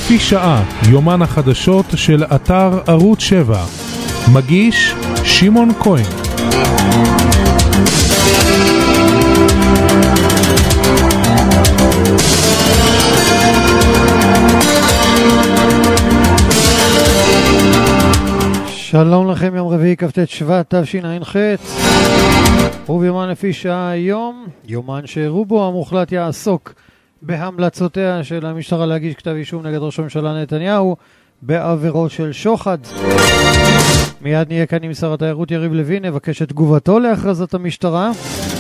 לפי שעה, יומן החדשות של אתר ערוץ 7. מגיש שמעון כהן. שלום לכם, יום רביעי כ"ט שבט תשע"ח, וביומן לפי שעה היום, יומן שרובו המוחלט יעסוק בהמלצותיה של המשטרה להגיש כתב אישום נגד ראש הממשלה נתניהו בעבירות של שוחד. מיד נהיה כאן עם שר התיירות יריב לוין, נבקש את תגובתו להכרזת המשטרה.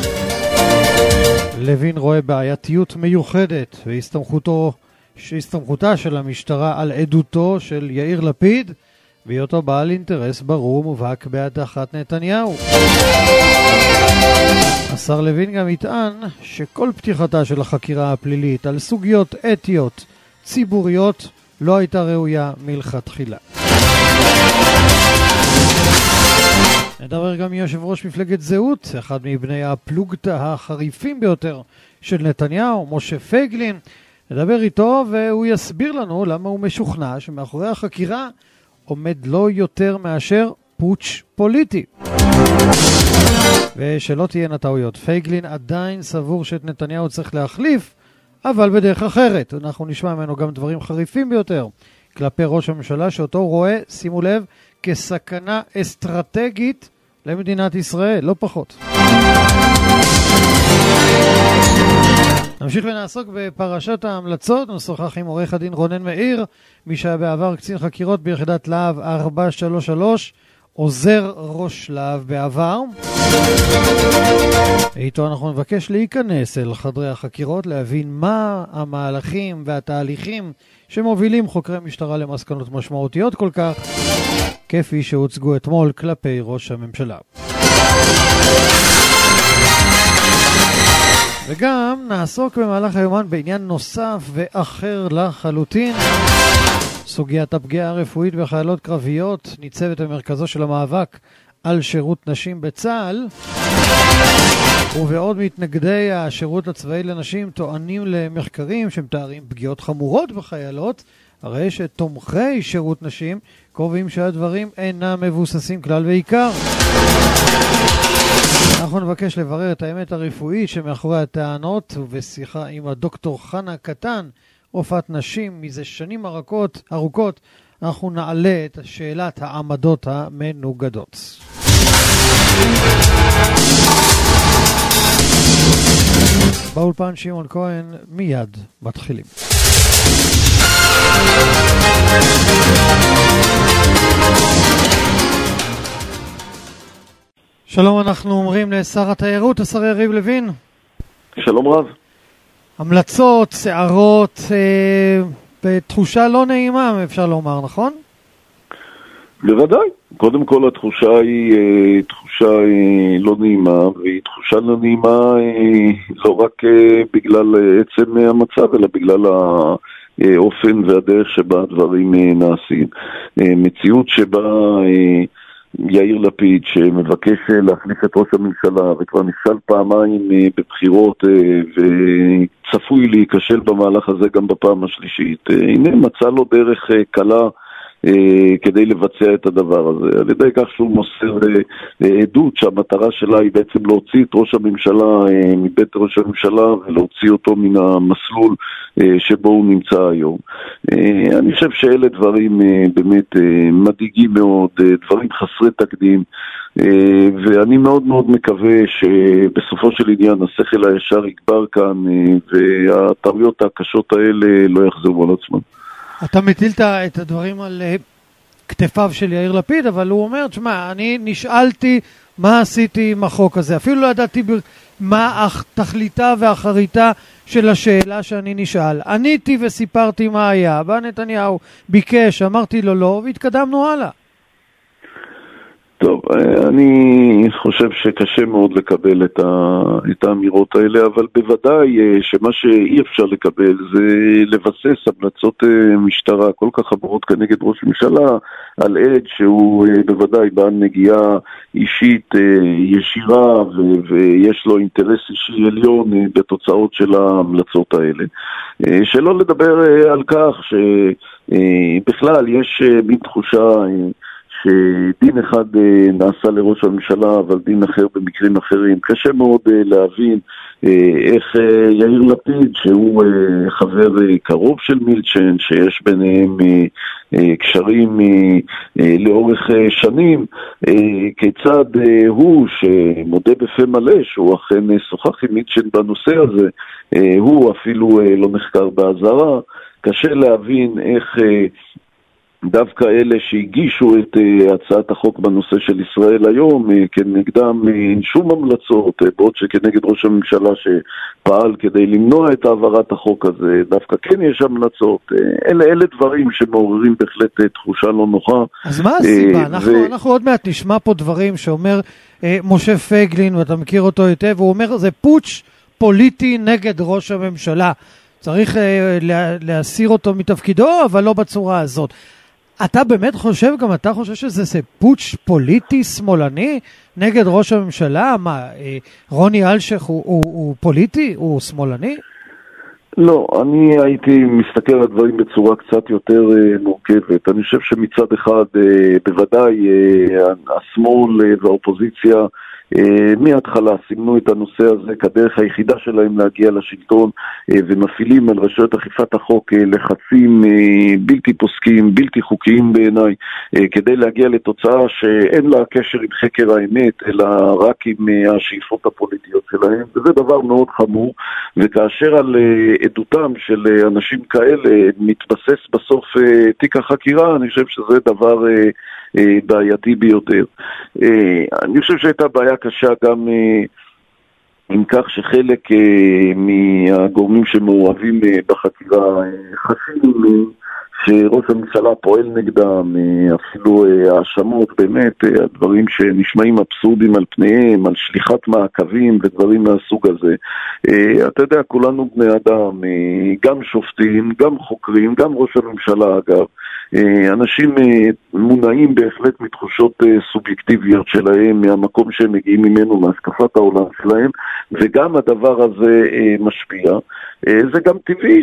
לוין רואה בעייתיות מיוחדת והסתמכותה של המשטרה על עדותו של יאיר לפיד, בהיותו בעל אינטרס ברור ומובהק בהדחת נתניהו. השר לוין גם יטען שכל פתיחתה של החקירה הפלילית על סוגיות אתיות ציבוריות לא הייתה ראויה מלכתחילה. נדבר גם מיושב ראש מפלגת זהות, אחד מבני הפלוגתא החריפים ביותר של נתניהו, משה פייגלין. נדבר איתו והוא יסביר לנו למה הוא משוכנע שמאחורי החקירה עומד לא יותר מאשר פוטש פוליטי. ושלא תהיינה טעויות, פייגלין עדיין סבור שאת נתניהו צריך להחליף, אבל בדרך אחרת. אנחנו נשמע ממנו גם דברים חריפים ביותר כלפי ראש הממשלה, שאותו רואה, שימו לב, כסכנה אסטרטגית למדינת ישראל, לא פחות. נמשיך ונעסוק בפרשת ההמלצות. נשוחח עם עורך הדין רונן מאיר, מי שהיה בעבר קצין חקירות ביחידת להב 433, עוזר ראש להב בעבר. איתו אנחנו נבקש להיכנס אל חדרי החקירות, להבין מה המהלכים והתהליכים שמובילים חוקרי משטרה למסקנות משמעותיות כל כך, כפי שהוצגו אתמול כלפי ראש הממשלה. וגם נעסוק במהלך היומן בעניין נוסף ואחר לחלוטין. סוגיית הפגיעה הרפואית בחיילות קרביות ניצבת במרכזו של המאבק על שירות נשים בצה"ל, ובעוד מתנגדי השירות הצבאי לנשים טוענים למחקרים שמתארים פגיעות חמורות בחיילות, הרי שתומכי שירות נשים קובעים שהדברים אינם מבוססים כלל ועיקר. אנחנו נבקש לברר את האמת הרפואית שמאחורי הטענות, ובשיחה עם הדוקטור חנה קטן, רופאת נשים מזה שנים ארוכות, אנחנו נעלה את שאלת העמדות המנוגדות. באולפן שמעון כהן, מיד מתחילים. שלום, אנחנו אומרים לשר התיירות, השר יריב לוין. שלום רב. המלצות, שערות, בתחושה לא נעימה, אפשר לומר, נכון? בוודאי. קודם כל התחושה היא תחושה לא נעימה, והיא תחושה לא נעימה לא רק בגלל עצם המצב, אלא בגלל האופן והדרך שבה הדברים נעשים. מציאות שבה יאיר לפיד, שמבקש להחליף את ראש הממשלה וכבר נכשל פעמיים בבחירות וצפוי להיכשל במהלך הזה גם בפעם השלישית, הנה מצא לו דרך קלה כדי לבצע את הדבר הזה, על ידי כך שהוא מוסר עדות שהמטרה שלה היא בעצם להוציא את ראש הממשלה מבית ראש הממשלה ולהוציא אותו מן המסלול שבו הוא נמצא היום. אני חושב שאלה דברים באמת מדאיגים מאוד, דברים חסרי תקדים, ואני מאוד מאוד מקווה שבסופו של עניין השכל הישר יגבר כאן והטעויות הקשות האלה לא יחזרו על עצמם. אתה מטיל את הדברים על כתפיו של יאיר לפיד, אבל הוא אומר, תשמע, אני נשאלתי מה עשיתי עם החוק הזה. אפילו לא ידעתי מה תכליתה ואחריתה של השאלה שאני נשאל. עניתי וסיפרתי מה היה. בא נתניהו, ביקש, אמרתי לו לא, והתקדמנו הלאה. טוב, אני חושב שקשה מאוד לקבל את האמירות האלה, אבל בוודאי שמה שאי אפשר לקבל זה לבסס המלצות משטרה כל כך חמורות כנגד ראש ממשלה על עד שהוא בוודאי בעל נגיעה אישית ישירה ויש לו אינטרס אישי עליון בתוצאות של ההמלצות האלה. שלא לדבר על כך בכלל יש מין תחושה שדין אחד נעשה לראש הממשלה, אבל דין אחר במקרים אחרים. קשה מאוד להבין איך יאיר לפיד, שהוא חבר קרוב של מילצ'ן, שיש ביניהם קשרים לאורך שנים, כיצד הוא, שמודה בפה מלא שהוא אכן שוחח עם מילצ'ן בנושא הזה, הוא אפילו לא נחקר באזהרה. קשה להבין איך דווקא אלה שהגישו את הצעת החוק בנושא של ישראל היום, כנגדם אין שום המלצות, בעוד שכנגד ראש הממשלה שפעל כדי למנוע את העברת החוק הזה, דווקא כן יש המלצות. אלה דברים שמעוררים בהחלט תחושה לא נוחה. אז מה הסיבה? אנחנו עוד מעט נשמע פה דברים שאומר משה פייגלין, ואתה מכיר אותו היטב, הוא אומר זה פוטש פוליטי נגד ראש הממשלה. צריך להסיר אותו מתפקידו, אבל לא בצורה הזאת. אתה באמת חושב, גם אתה חושב שזה פוטש פוליטי שמאלני נגד ראש הממשלה? מה, רוני אלשך הוא פוליטי? הוא שמאלני? לא, אני הייתי מסתכל על הדברים בצורה קצת יותר מורכבת. אני חושב שמצד אחד, בוודאי, השמאל והאופוזיציה מההתחלה סימנו את הנושא הזה כדרך היחידה שלהם להגיע לשלטון, ומפעילים על רשויות אכיפת החוק לחצים בלתי פוסקים, בלתי חוקיים בעיניי, כדי להגיע לתוצאה שאין לה קשר עם חקר האמת, אלא רק עם השאיפות הפוליטיות שלהם, וזה דבר מאוד חמור. וכאשר על עדותם של אנשים כאלה מתבסס בסוף תיק החקירה, אני חושב שזה דבר בעייתי ביותר. אני חושב שהייתה בעיה קשה גם עם כך שחלק מהגורמים שמעורבים בחקירה חשים שראש הממשלה פועל נגדם, אפילו האשמות, באמת הדברים שנשמעים אבסורדים על פניהם, על שליחת מעקבים ודברים מהסוג הזה. אתה יודע, כולנו בני אדם, גם שופטים, גם חוקרים, גם ראש הממשלה אגב, אנשים מונעים בהחלט מתחושות סובייקטיביות שלהם, מהמקום שהם מגיעים ממנו, מהשקפת העולם שלהם, וגם הדבר הזה משפיע. זה גם טבעי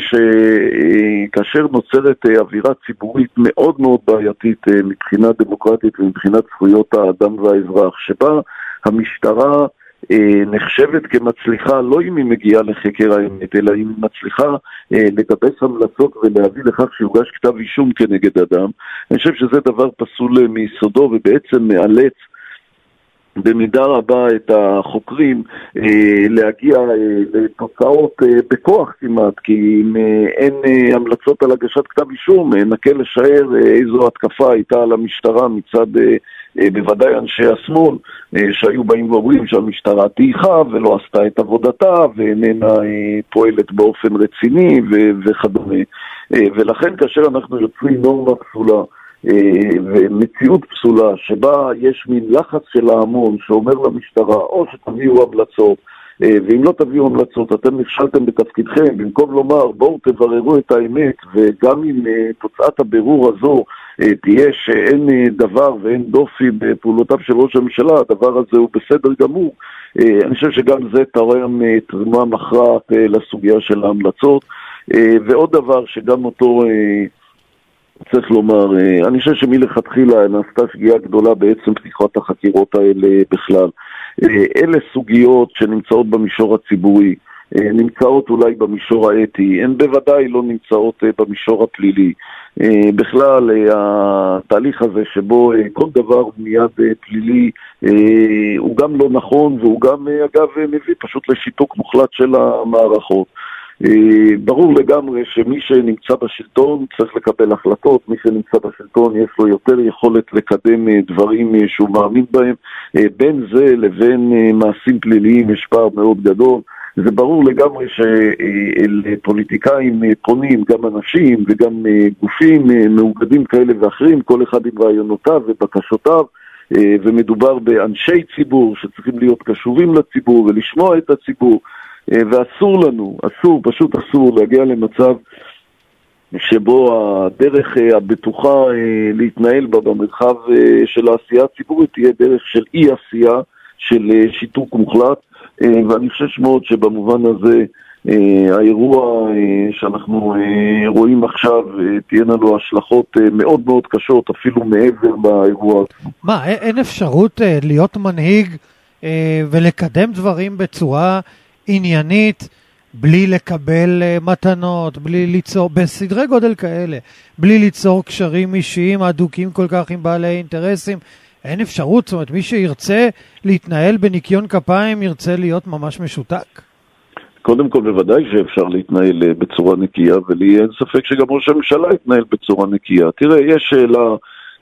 שכאשר נוצרת אווירה ציבורית מאוד מאוד בעייתית מבחינה דמוקרטית ומבחינת זכויות האדם והאזרח, שבה המשטרה נחשבת כמצליחה, לא אם היא מגיעה לחקר האמת, אלא אם היא מצליחה לגבש המלצות ולהביא לכך שיוגש כתב אישום כנגד אדם. אני חושב שזה דבר פסול מיסודו, ובעצם מאלץ במידה רבה את החוקרים להגיע לתוצאות בכוח כמעט, כי אם אין המלצות על הגשת כתב אישום, נקל לשער איזו התקפה הייתה על המשטרה מצד בוודאי אנשי השמאל, שהיו באים ואומרים שהמשטרה תיחה ולא עשתה את עבודתה ואיננה פועלת באופן רציני וכדומה. ולכן כאשר אנחנו יוצרים נורמה פסולה ומציאות פסולה שבה יש מין לחץ של ההמון שאומר למשטרה או שתביאו המלצות, ואם לא תביאו המלצות אתם נכשלתם בתפקידכם, במקום לומר בואו תבררו את האמת, וגם אם תוצאת הבירור הזו תהיה שאין דבר ואין דופי בפעולותיו של ראש הממשלה, הדבר הזה הוא בסדר גמור. אני חושב שגם זה תרם תרומה מכרעת לסוגיה של ההמלצות. ועוד דבר שגם אותו צריך לומר, אני חושב שמלכתחילה נעשתה שגיאה גדולה בעצם פתיחת החקירות האלה בכלל. אלה סוגיות שנמצאות במישור הציבורי, נמצאות אולי במישור האתי, הן בוודאי לא נמצאות במישור הפלילי. בכלל, התהליך הזה שבו כל דבר מיד פלילי הוא גם לא נכון, והוא גם אגב מביא פשוט לשיתוק מוחלט של המערכות. ברור לגמרי שמי שנמצא בשלטון צריך לקבל החלטות, מי שנמצא בשלטון יש לו יותר יכולת לקדם דברים שהוא מאמין בהם, בין זה לבין מעשים פליליים יש פער מאוד גדול. זה ברור לגמרי שאל פוליטיקאים פונים גם אנשים וגם גופים מאוגדים כאלה ואחרים, כל אחד עם רעיונותיו ובקשותיו, ומדובר באנשי ציבור שצריכים להיות קשובים לציבור ולשמוע את הציבור, ואסור לנו, פשוט אסור להגיע למצב שבו הדרך הבטוחה להתנהל בה במרחב של העשייה הציבורית תהיה דרך של אי עשייה, של שיתוק מוחלט. ואני חושב מאוד שבמובן הזה האירוע שאנחנו רואים עכשיו תהיינה לו השלכות מאוד מאוד קשות, אפילו מעבר באירוע. מה, אין אפשרות להיות מנהיג ולקדם דברים בצורה עניינית, בלי לקבל מתנות, בלי ליצור, בסדרי גודל כאלה, בלי ליצור קשרים אישיים הדוקים כל כך עם בעלי אינטרסים? אין אפשרות, זאת אומרת, מי שירצה להתנהל בניקיון כפיים ירצה להיות ממש משותק? קודם כל בוודאי שאפשר להתנהל בצורה נקייה, ולי אין ספק שגם ראש הממשלה יתנהל בצורה נקייה. תראה, יש שאלה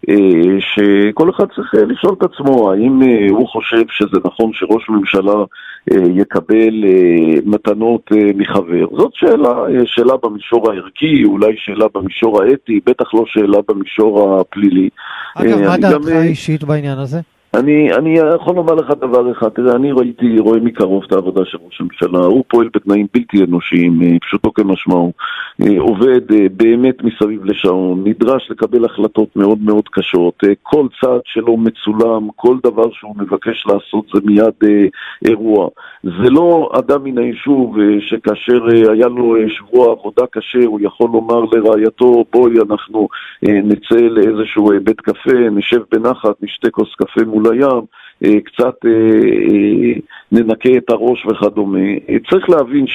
שכל אחד צריך לשאול את עצמו, האם הוא חושב שזה נכון שראש ממשלה יקבל מתנות מחבר? זאת שאלה במישור הערכי, אולי שאלה במישור האתי, בטח לא שאלה במישור הפלילי. אגב, מה דעתך אישית בעניין הזה? אני יכול לומר לך דבר אחד, תראה, אני רואה מקרוב את העבודה של ראש הממשלה, הוא פועל בתנאים בלתי אנושיים, פשוטו כמשמעו, עובד באמת מסביב לשעון, נדרש לקבל החלטות מאוד מאוד קשות, כל צעד שלו מצולם, כל דבר שהוא מבקש לעשות זה מיד אירוע. זה לא אדם מן היישוב שכאשר היה לו שבוע עבודה קשה, הוא יכול לומר לרעייתו, בואי אנחנו נצא לאיזשהו בית קפה, נשב בנחת, נשתה כוס קפה מול הים, קצת ננקה את הראש וכדומה. צריך להבין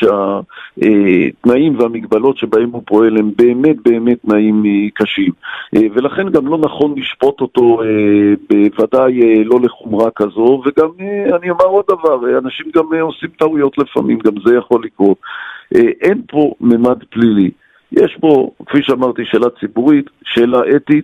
שהתנאים והמגבלות שבהם הוא פועל הם באמת באמת תנאים קשים, ולכן גם לא נכון לשפוט אותו בוודאי לא לחומרה כזו. וגם אני אומר עוד דבר, אנשים גם עושים טעויות לפעמים, גם זה יכול לקרות. אין פה ממד פלילי, יש פה, כפי שאמרתי, שאלה ציבורית, שאלה אתית,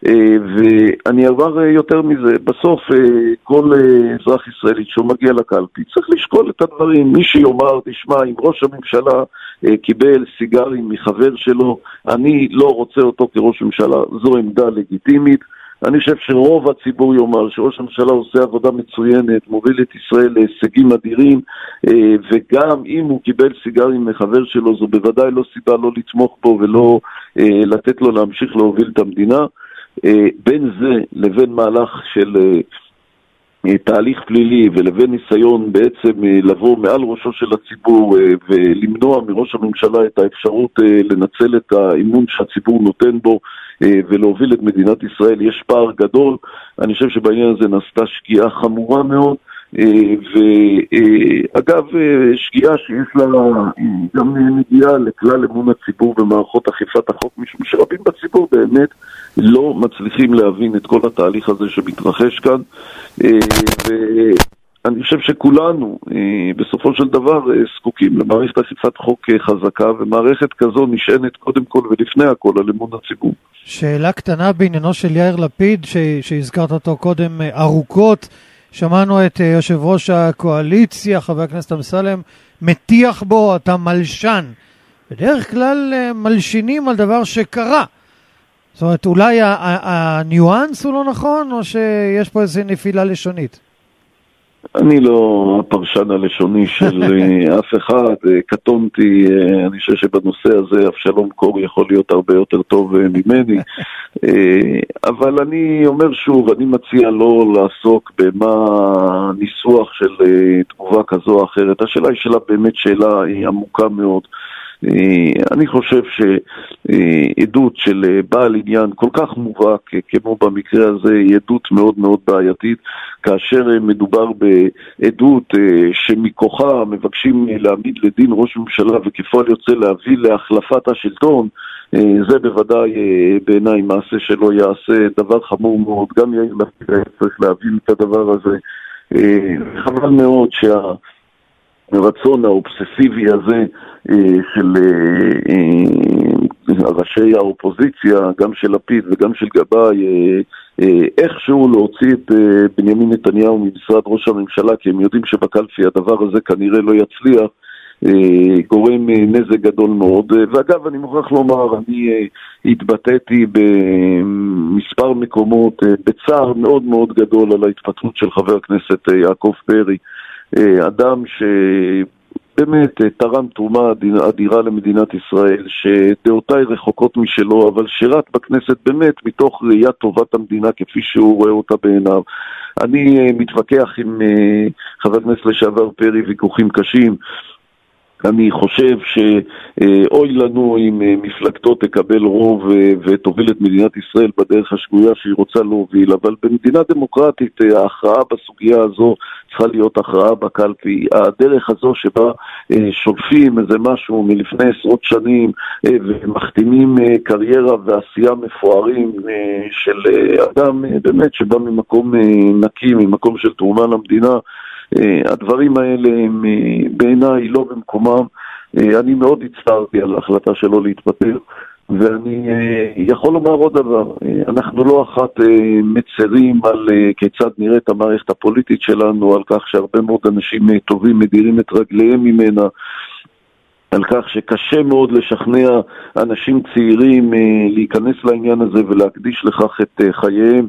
ואני אעבר יותר מזה. בסוף כל אזרח ישראלי שהוא מגיע לקלפי צריך לשקול את הדברים. מי שיאמר, תשמע, אם ראש הממשלה קיבל סיגרים מחבר שלו, אני לא רוצה אותו כראש ממשלה, זו עמדה לגיטימית. אני חושב שרוב הציבור יאמר שראש הממשלה עושה עבודה מצוינת, מוביל את ישראל להישגים אדירים, וגם אם הוא קיבל סיגרים מחבר שלו, זו בוודאי לא סיבה לא לתמוך בו ולא לתת לו להמשיך להוביל את המדינה. בין זה לבין מהלך של תהליך פלילי ולבין ניסיון בעצם לבוא מעל ראשו של הציבור ולמנוע מראש הממשלה את האפשרות לנצל את האמון שהציבור נותן בו ולהוביל את מדינת ישראל, יש פער גדול. אני חושב שבעניין הזה נעשתה שגיאה חמורה מאוד, ואגב שגיאה שיש לה גם נגיעה לכלל אמון הציבור במערכות אכיפת החוק, משום שרבים בציבור באמת לא מצליחים להבין את כל התהליך הזה שמתרחש כאן, ואני חושב שכולנו בסופו של דבר זקוקים למערכת אכיפת חוק חזקה, ומערכת כזו נשענת קודם כל ולפני הכל על אמון הציבור. שאלה קטנה בעניינו של יאיר לפיד שהזכרת אותו קודם ארוכות, שמענו את יושב ראש הקואליציה, חבר הכנסת אמסלם, מטיח בו, אתה מלשן. בדרך כלל מלשינים על דבר שקרה. זאת אומרת, אולי הניואנס הוא לא נכון, או שיש פה איזו נפילה לשונית? אני לא הפרשן הלשוני של אף אחד, קטונתי, אני חושב שבנושא הזה אבשלום קור יכול להיות הרבה יותר טוב ממני, אבל אני אומר שוב, אני מציע לא לעסוק במה ניסוח של תגובה כזו או אחרת. השאלה היא באמת שאלה עמוקה מאוד. אני חושב שעדות של בעל עניין כל כך מובהק כמו במקרה הזה היא עדות מאוד מאוד בעייתית, כאשר מדובר בעדות שמכוחה מבקשים להעמיד לדין ראש ממשלה וכפועל יוצא להביא להחלפת השלטון. זה בוודאי בעיניי מעשה שלא יעשה, דבר חמור מאוד. גם יאיר לפיד צריך להבין את הדבר הזה. חבל מאוד הרצון האובססיבי הזה של ראשי האופוזיציה, גם של לפיד וגם של גבאי, איכשהו להוציא את בנימין נתניהו ממשרד ראש הממשלה, כי הם יודעים שבקלפי הדבר הזה כנראה לא יצליח, גורם נזק גדול מאוד. ואגב, אני מוכרח לומר, אני התבטאתי במספר מקומות בצער מאוד מאוד גדול על ההתפטרות של חבר הכנסת יעקב פרי, אדם שבאמת תרם תרומה אדירה למדינת ישראל, שדעותיי רחוקות משלו, אבל שירת בכנסת באמת מתוך ראיית טובת המדינה כפי שהוא רואה אותה בעיניו. אני מתווכח עם חבר הכנסת לשעבר פרי ויכוחים קשים, אני חושב שאוי לנו אם מפלגתו תקבל רוב ותוביל את מדינת ישראל בדרך השגויה שהיא רוצה להוביל, אבל במדינה דמוקרטית ההכרעה בסוגיה הזו צריכה להיות הכרעה בקלפי. הדרך הזו שבה שולפים איזה משהו מלפני עשרות שנים ומחתימים קריירה ועשייה מפוארים של אדם באמת שבא ממקום נקי, ממקום של תרומה למדינה, הדברים האלה הם בעיניי לא במקומם. אני מאוד הצטערתי על ההחלטה שלו להתפטר, ואני יכול לומר עוד דבר, אנחנו לא אחת מצרים על כיצד נראית המערכת הפוליטית שלנו, על כך שהרבה מאוד אנשים טובים מדירים את רגליהם ממנה, על כך שקשה מאוד לשכנע אנשים צעירים להיכנס לעניין הזה ולהקדיש לכך את חייהם,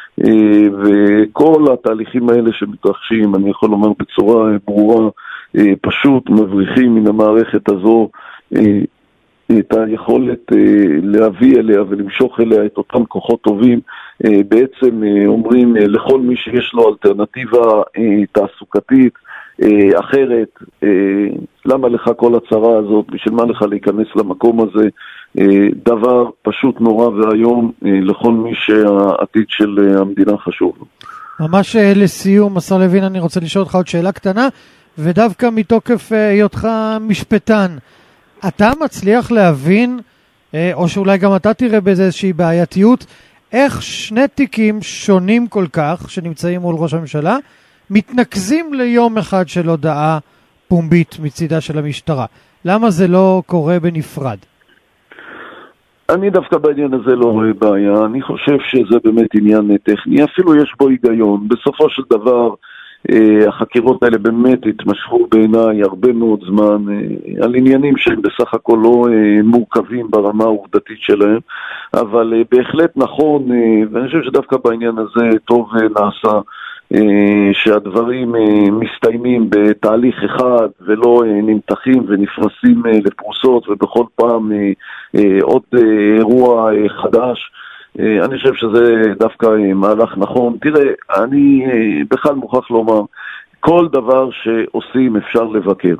וכל התהליכים האלה שמתרחשים, אני יכול לומר בצורה ברורה, פשוט מבריחים מן המערכת הזו את היכולת להביא אליה ולמשוך אליה את אותם כוחות טובים. בעצם אומרים לכל מי שיש לו אלטרנטיבה תעסוקתית אחרת, למה לך כל הצרה הזאת, בשביל מה לך להיכנס למקום הזה, דבר פשוט נורא והיום לכל מי שהעתיד של המדינה חשוב. ממש לסיום, השר לוין, אני רוצה לשאול אותך עוד שאלה קטנה, ודווקא מתוקף היותך משפטן, אתה מצליח להבין, או שאולי גם אתה תראה באיזה איזושהי בעייתיות, איך שני תיקים שונים כל כך, שנמצאים מול ראש הממשלה, מתנקזים ליום אחד של הודעה פומבית מצידה של המשטרה? למה זה לא קורה בנפרד? אני דווקא בעניין הזה לא רואה בעיה, אני חושב שזה באמת עניין טכני, אפילו יש בו היגיון. בסופו של דבר החקירות האלה באמת התמשכו בעיניי הרבה מאוד זמן על עניינים שהם בסך הכל לא מורכבים ברמה העובדתית שלהם, אבל בהחלט נכון, ואני חושב שדווקא בעניין הזה טוב נעשה שהדברים מסתיימים בתהליך אחד ולא נמתחים ונפרסים לפרוסות ובכל פעם עוד אירוע חדש. אני חושב שזה דווקא מהלך נכון. תראה, אני בכלל מוכרח לומר, כל דבר שעושים אפשר לבקר,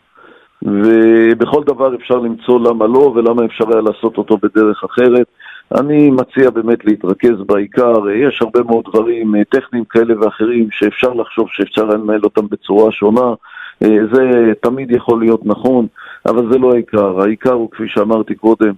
ובכל דבר אפשר למצוא למה לא ולמה אפשר היה לעשות אותו בדרך אחרת. אני מציע באמת להתרכז בעיקר. יש הרבה מאוד דברים טכניים כאלה ואחרים שאפשר לחשוב שאפשר לנהל אותם בצורה שונה, זה תמיד יכול להיות נכון, אבל זה לא העיקר. העיקר הוא, כפי שאמרתי קודם,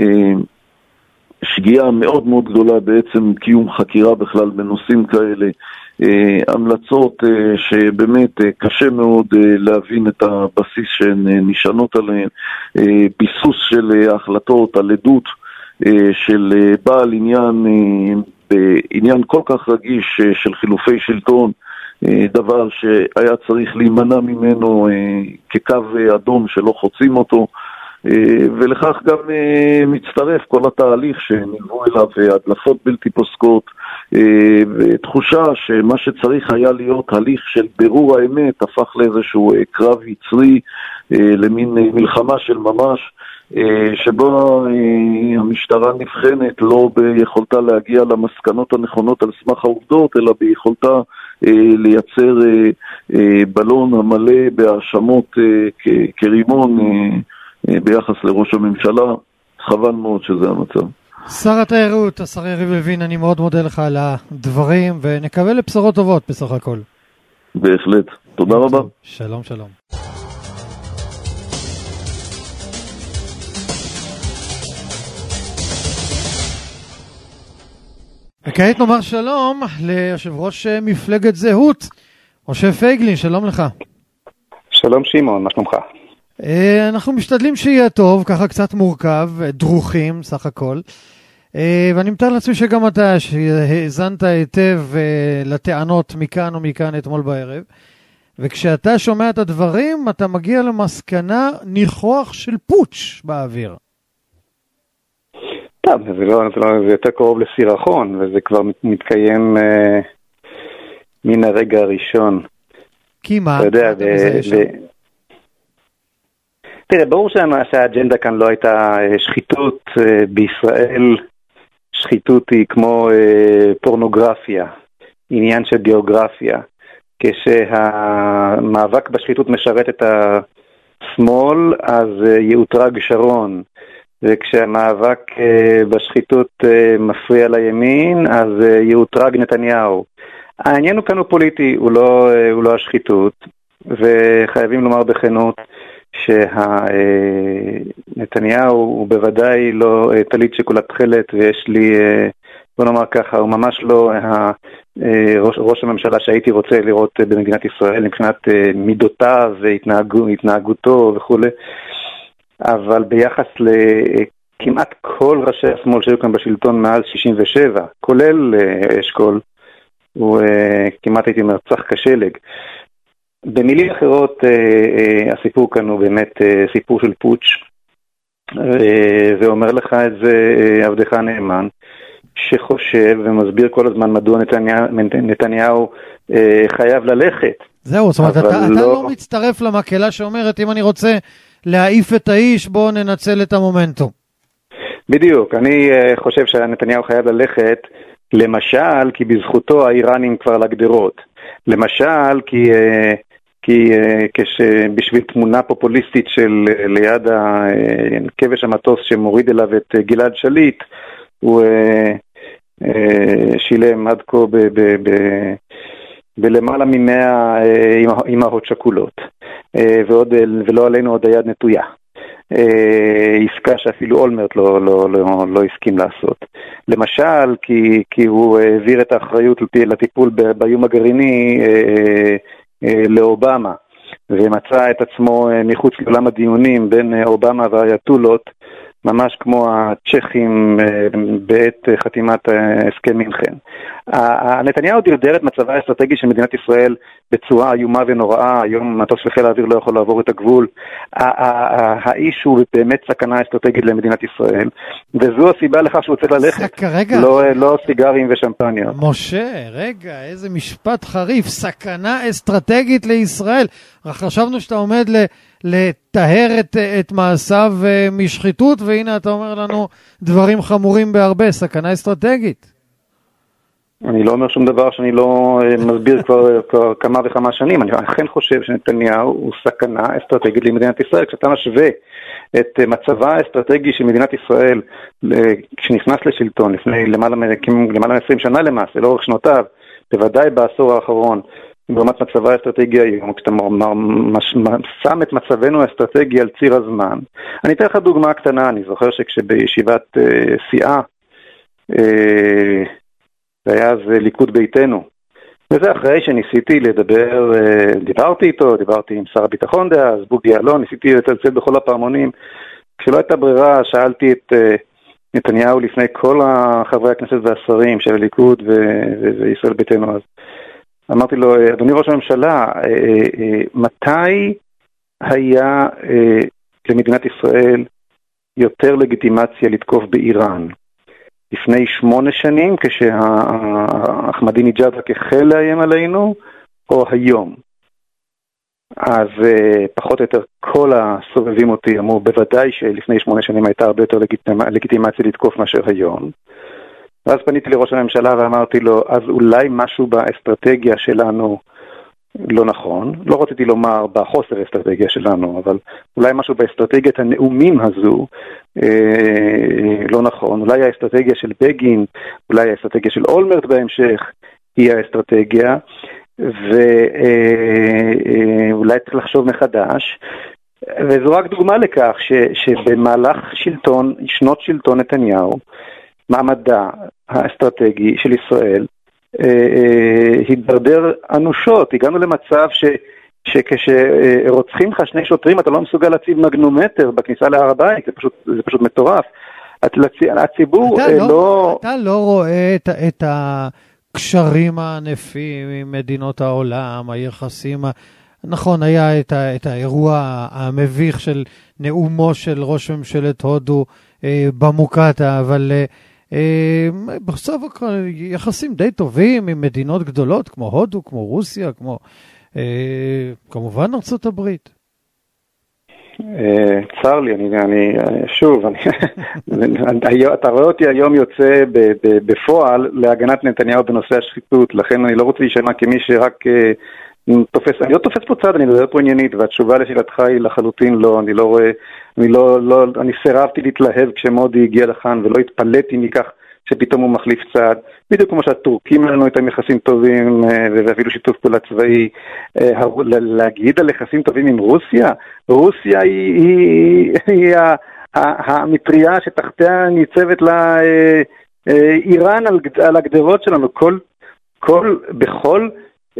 שגיאה מאוד מאוד גדולה בעצם קיום חקירה בכלל בנושאים כאלה, המלצות שבאמת קשה מאוד להבין את הבסיס שהן נשענות עליהן, ביסוס של החלטות על עדות של בעל עניין בעניין כל כך רגיש של חילופי שלטון, דבר שהיה צריך להימנע ממנו כקו אדום שלא חוצים אותו, ולכך גם מצטרף כל התהליך שנלוו אליו הדלפות בלתי פוסקות, ותחושה שמה שצריך היה להיות הליך של בירור האמת הפך לאיזשהו קרב יצרי, למין מלחמה של ממש, שבו המשטרה נבחנת לא ביכולתה להגיע למסקנות הנכונות על סמך העובדות, אלא ביכולתה לייצר בלון המלא בהאשמות כרימון ביחס לראש הממשלה. חבל מאוד שזה המצב. שר התיירות, השר יריב לוין, אני מאוד מודה לך על הדברים, ונקווה לבשורות טובות בסך הכל. בהחלט. תודה רבה. שלום, שלום. וכעת נאמר שלום ליושב ראש מפלגת זהות, משה פייגלין, שלום לך. שלום שמעון, מה שלומך? אנחנו משתדלים שיהיה טוב, ככה קצת מורכב, דרוכים סך הכל, ואני מתאר לעצמי שגם אתה, שהאזנת היטב לטענות מכאן ומכאן אתמול בערב, וכשאתה שומע את הדברים, אתה מגיע למסקנה ניחוח של פוטש באוויר. טוב, זה יותר קרוב לסירחון, וזה כבר מתקיים מן הרגע הראשון. כי מה? אתה יודע, תראה, ברור שהאג'נדה כאן לא הייתה שחיתות. בישראל שחיתות היא כמו פורנוגרפיה, עניין של גיאוגרפיה. כשהמאבק בשחיתות משרת את שמאל, אז יאותרג שרון. וכשהמאבק בשחיתות מפריע לימין, אז יאותרג נתניהו. העניין הוא כאן הוא פוליטי, הוא לא השחיתות, וחייבים לומר בכנות שנתניהו הוא בוודאי לא תליט שכולת תחלת, ויש לי, בוא נאמר ככה, הוא ממש לא ראש הממשלה שהייתי רוצה לראות במדינת ישראל, מבחינת מידותיו והתנהגותו וכו'. אבל ביחס לכמעט כל ראשי השמאל שהיו כאן בשלטון מאז 67, כולל אשכול, הוא כמעט הייתי אומר צח כשלג. במילים אחרות, הסיפור כאן הוא באמת סיפור של פוטש, ואומר לך את זה עבדך הנאמן, שחושב ומסביר כל הזמן מדוע נתניהו חייב ללכת. זהו, זאת אומרת, אתה לא מצטרף למקהלה שאומרת, אם אני רוצה להעיף את האיש, בואו ננצל את המומנטום. בדיוק, אני חושב שנתניהו חייב ללכת, למשל, כי בזכותו האיראנים כבר לגדרות. למשל, כי כשבשביל תמונה פופוליסטית של ליד כבש המטוס שמוריד אליו את גלעד שליט, הוא שילם עד כה בלמעלה מ100 אימהות שכולות, ולא עלינו עוד היד נטויה. עסקה שאפילו אולמרט לא הסכים לעשות. למשל, כי הוא העביר את האחריות לטיפול באיום הגרעיני לאובמה, ומצא את עצמו מחוץ לעולם הדיונים בין אובמה והאייתולות, ממש כמו הצ'כים בעת חתימת הסכם מינכן. נתניהו דרדר את מצבה האסטרטגי של מדינת ישראל בצורה איומה ונוראה. היום מטוס של חיל האוויר לא יכול לעבור את הגבול. האיש הוא באמת סכנה אסטרטגית למדינת ישראל, וזו הסיבה לכך שהוא צריך ללכת. לא סיגרים ושמפניות. משה, רגע, איזה משפט חריף. סכנה אסטרטגית לישראל. חשבנו שאתה עומד לטהר את מעשיו משחיתות, והנה אתה אומר לנו דברים חמורים בהרבה. סכנה אסטרטגית. אני לא אומר שום דבר שאני לא מסביר כבר כמה וכמה שנים. אני אכן חושב שנתניהו הוא סכנה אסטרטגית למדינת ישראל. כשאתה משווה את מצבה האסטרטגי של מדינת ישראל כשנכנס לשלטון לפני למעלה מ-20 שנה למעשה, לאורך שנותיו, בוודאי בעשור האחרון, ברמת מצבה האסטרטגי היום, כשאתה שם את מצבנו האסטרטגי על ציר הזמן. אני אתן לך דוגמה קטנה. אני זוכר שכשבישיבת סיעה, זה היה אז ליכוד ביתנו, וזה אחרי שניסיתי לדבר, דיברתי עם שר הביטחון דאז, בוגי יעלון, ניסיתי לצלצל בכל הפעמונים. כשלא הייתה ברירה, שאלתי את נתניהו לפני כל חברי הכנסת והשרים של הליכוד וישראל ביתנו, אז אמרתי לו, אדוני ראש הממשלה, מתי היה למדינת ישראל יותר לגיטימציה לתקוף באיראן? לפני 8 שנים, כשהאחמדינג'אד רק החל לאיים עלינו, או היום? אז פחות או יותר כל הסובבים אותי אמרו, בוודאי שלפני 8 שנים הייתה הרבה יותר לגיטימציה לתקוף מאשר היום. ואז פניתי לראש הממשלה ואמרתי לו, אז אולי משהו באסטרטגיה שלנו לא נכון. לא רציתי לומר בחוסר אסטרטגיה שלנו, אבל אולי משהו באסטרטגיית הנאומים הזו לא נכון. אולי האסטרטגיה של בגין, אולי האסטרטגיה של אולמרט בהמשך היא האסטרטגיה, ואולי צריך לחשוב מחדש. וזו רק דוגמה לכך שבמהלך שנות שלטון נתניהו, מעמדה האסטרטגי של ישראל התדרדר אנושות. הגענו למצב שכשרוצחים לך 2 שוטרים אתה לא מסוגל להציב מגנומטר בכניסה להר הבית. זה פשוט מטורף. הציבור אתה לא רואה את הקשרים הענפים עם מדינות העולם, היחסים. נכון, היה את האירוע המביך של נאומו של ראש ממשלת הודו במוקטה, אבל בסוף יחסים די טובים עם מדינות גדולות כמו הודו, כמו רוסיה, כמו כמובן ארצות הברית. צר לי, שוב, אתה רואה אותי היום יוצא בפועל להגנת נתניהו בנושא השחיתות, לכן אני לא רוצה להישמע כמי שרק אני לא תופס פה צד, אני מדבר פה עניינית, והתשובה לשאלתך היא לחלוטין לא, אני לא רואה, אני סירבתי להתלהב כשמודי הגיע לכאן, ולא התפלאתי מכך שפתאום הוא מחליף צד, בדיוק כמו שהטורקים לנו איתם יחסים טובים, ואפילו שיתוף פעולה צבאי, להגיד על יחסים טובים עם רוסיה, רוסיה היא המטריה שתחתיה ניצבת לה איראן על הגדרות שלנו, בכל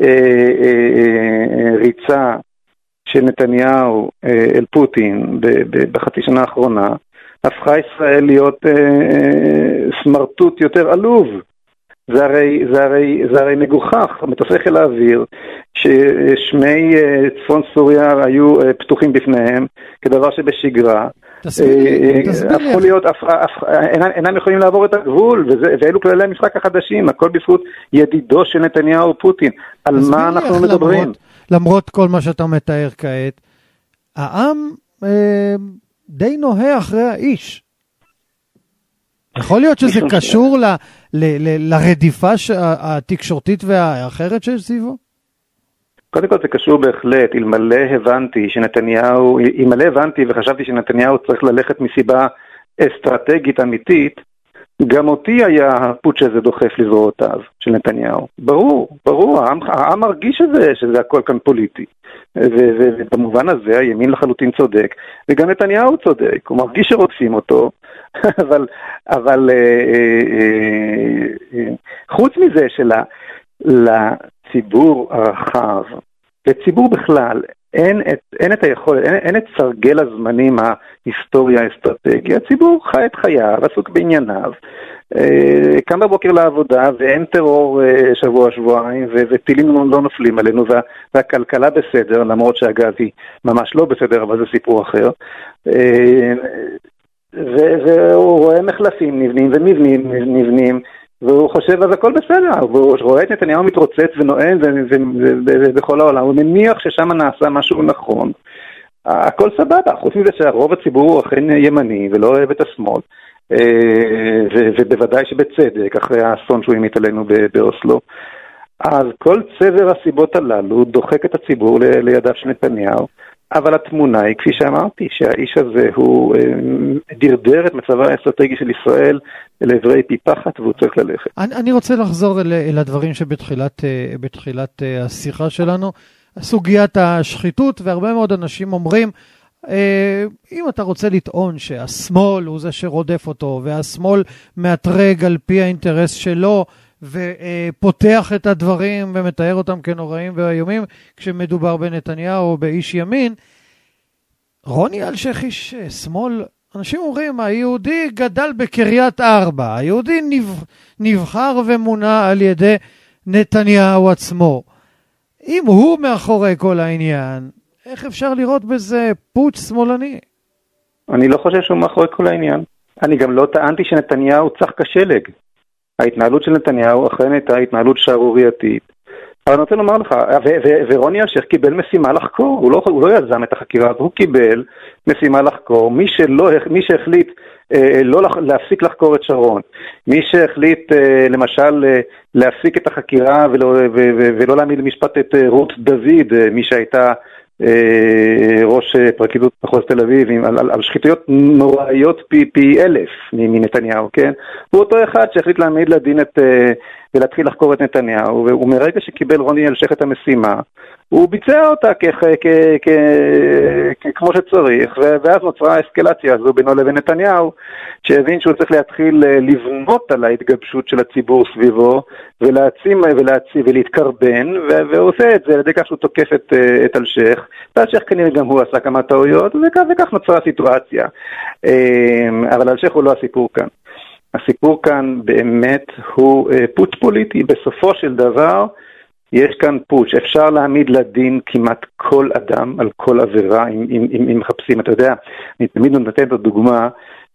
ריצה של נתניהו אל פוטין בחצי שנה האחרונה, הפכה ישראל להיות סמרטוט יותר עלוב. זה הרי מגוחך, מטוסי חיל האוויר, ששמי צפון סוריה היו פתוחים בפניהם, כדבר שבשגרה, הפכו להיות, אינם יכולים לעבור את הגבול, ואלו כללי המשחק החדשים, הכל בזכות ידידו של נתניהו פוטין. על מה אנחנו מדברים? למרות כל מה שאתה מתאר כעת, העם די נוהה אחרי האיש. יכול להיות שזה קשור לרדיפה התקשורתית והאחרת שיש סביבו? קודם כל זה קשור בהחלט, אלמלא הבנתי וחשבתי שנתניהו צריך ללכת מסיבה אסטרטגית אמיתית, גם אותי היה הפוטש הזה דוחף לזרועותיו של נתניהו. ברור, העם מרגיש שזה הכל כאן פוליטי. ובמובן הזה הימין לחלוטין צודק, וגם נתניהו צודק, הוא מרגיש שרודפים אותו, אבל חוץ מזה לציבור הרחב, לציבור בכלל, אין את היכולת, אין את סרגל הזמנים ההיסטוריה האסטרטגי, הציבור חי את חייו, עסוק בענייניו, קם בבוקר לעבודה ואין טרור שבוע-שבועיים וטילים לא נופלים עלינו והכלכלה בסדר, למרות שאגב היא ממש לא בסדר, אבל זה סיפור אחר, והוא רואה מחלפים נבנים ומבנים נבנים, והוא חושב אז הכל בסדר, והוא רואה את נתניהו מתרוצץ ונועד בכל העולם, הוא מניח ששם נעשה משהו נכון, הכל סבבה, חוץ מזה שהרוב הציבור הוא אכן ימני ולא אוהב את השמאל, ובוודאי שבצדק אחרי האסון שהוא המיט עלינו באוסלו. אז כל צבר הסיבות הללו דוחק את הציבור לידיו של נתניהו, אבל התמונה היא כפי שאמרתי, שהאיש הזה הוא דרדר את מצבה האסטרטגי של ישראל לעברי פי פחת והוא צריך ללכת. אני רוצה לחזור אל הדברים שבתחילת השיחה שלנו, סוגיית השחיתות, והרבה מאוד אנשים אומרים, אם אתה רוצה לטעון שהשמאל הוא זה שרודף אותו, והשמאל מאתרג על פי האינטרס שלו, ופותח את הדברים ומתאר אותם כנוראים ואיומים, כשמדובר בנתניהו או באיש ימין, רוני אלשיך איש שמאל, אנשים אומרים, היהודי גדל בקריית ארבע, היהודי נבחר ומונה על ידי נתניהו עצמו. אם הוא מאחורי כל העניין, איך אפשר לראות בזה פוטש שמאלני? אני לא חושב שהוא מאחורי כל העניין. אני גם לא טענתי שנתניהו צח כשלג. ההתנהלות של נתניהו אכן הייתה התנהלות שערורייתית. אבל אני רוצה לומר לך, ורוני אלשיך קיבל משימה לחקור, הוא לא יזם את החקירה, הוא קיבל משימה לחקור. מי שהחליט לא להפסיק לחקור את שרון, מי שהחליט למשל להפסיק את החקירה ולא להעמיד למשפט את רות דוד, מי שהייתה ראש פרקליטות מחוז תל אביב על שחיתויות נוראיות פי אלף מנתניהו, כן? הוא אותו אחד שהחליט להעמיד לדין ולהתחיל לחקור את נתניהו, ומרגע שקיבל רוני אלשיך את המשימה, הוא ביצע אותה כמו שצריך, ואז נוצרה האסקלציה הזו בינו לבין נתניהו, שהבין שהוא צריך להתחיל לבנות על ההתגבשות של הציבור סביבו, ולהעצים ולהתקרבן, והוא עושה את זה על ידי כך שהוא תוקף את אלשיך, ואלשיך כנראה גם הוא עשה כמה טעויות, וכך נוצרה הסיטואציה. אבל אלשיך הוא לא הסיפור כאן. הסיפור כאן באמת הוא פוטש פוליטי. בסופו של דבר יש כאן פוטש. אפשר להעמיד לדין כמעט כל אדם על כל עבירה אם מחפשים. אתה יודע, אני תמיד נותן את הדוגמה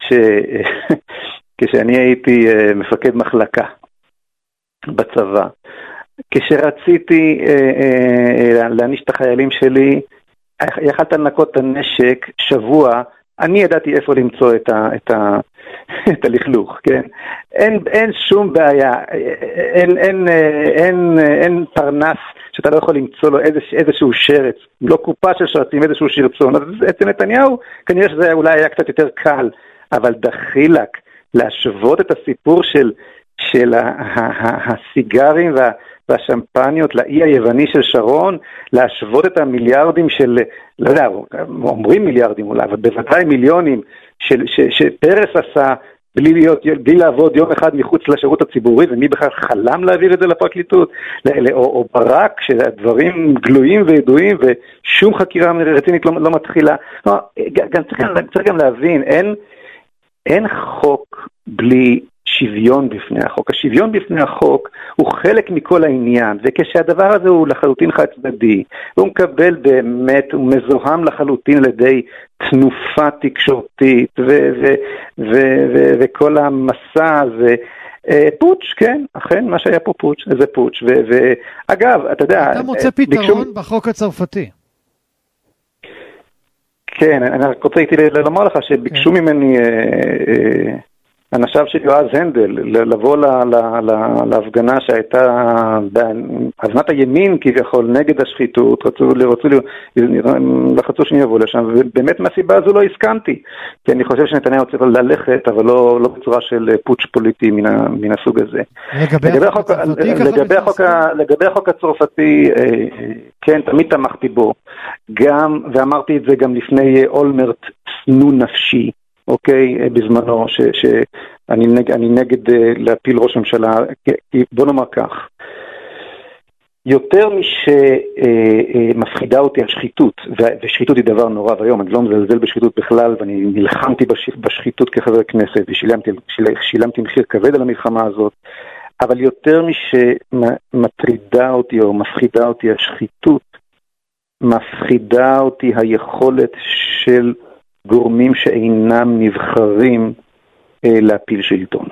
כשאני הייתי מפקד מחלקה בצבא, כשרציתי להניש את החיילים שלי, יכלת לנקות את הנשק שבוע, אני ידעתי איפה למצוא את הלכלוך, כן? אין שום בעיה, אין פרנס שאתה לא יכול למצוא לו איזשהו שרץ, לא קופה של שרצים, איזשהו שרצון. אז אצל נתניהו כנראה שזה אולי היה קצת יותר קל, אבל דחילק, להשוות את הסיפור של הסיגרים והשמפניות לאי היווני של שרון, להשוות את המיליארדים של, לא יודע, אומרים מיליארדים אולי, אבל בוודאי מיליונים שפרס עשה בלי לעבוד יום אחד מחוץ לשירות הציבורי, ומי בכלל חלם להעביר את זה לפרקליטות, או ברק, שהדברים גלויים וידועים, ושום חקירה רצינית לא מתחילה. צריך גם להבין, אין חוק בלי שוויון בפני החוק. השוויון בפני החוק הוא חלק מכל העניין, וכשהדבר הזה הוא לחלוטין חד צדדי, הוא מקבל באמת, הוא מזוהם לחלוטין על ידי תנופה תקשורתית, וכל המסע הזה, פוטש, כן, אכן, מה שהיה פה פוטש, זה פוטש, ואגב, אתה יודע... אתה מוצא פתרון בחוק הצרפתי. כן, אני רוצה לומר לך שביקשו ממני אנשיו של יועז הנדל לבוא להפגנה שהייתה בהבנת הימין כביכול נגד השחיתות, לחצו שאני אבוא לשם, ובאמת מהסיבה הזו לא הסכמתי, כי אני חושב שנתניהו צריך ללכת, אבל לא בצורה של פוטש פוליטי מן הסוג הזה. לגבי החוק הצרפתי, כן, תמיד תמכתי בו, ואמרתי את זה גם לפני אולמרט, צנו נפשי, אוקיי, בזמנו, שאני נגד להפיל ראש ממשלה, בוא נאמר כך, יותר מפחידה אותי השחיתות, ושחיתות היא דבר נורא והיום, אני לא מזלזל בשחיתות בכלל, ואני נלחמתי בשחיתות כחבר כנסת, ושילמתי מחיר כבד על המלחמה הזאת, אבל יותר מטרידה אותי או מפחידה אותי השחיתות, מפחידה אותי היכולת של גורמים שאינם נבחרים להפיל שלטון.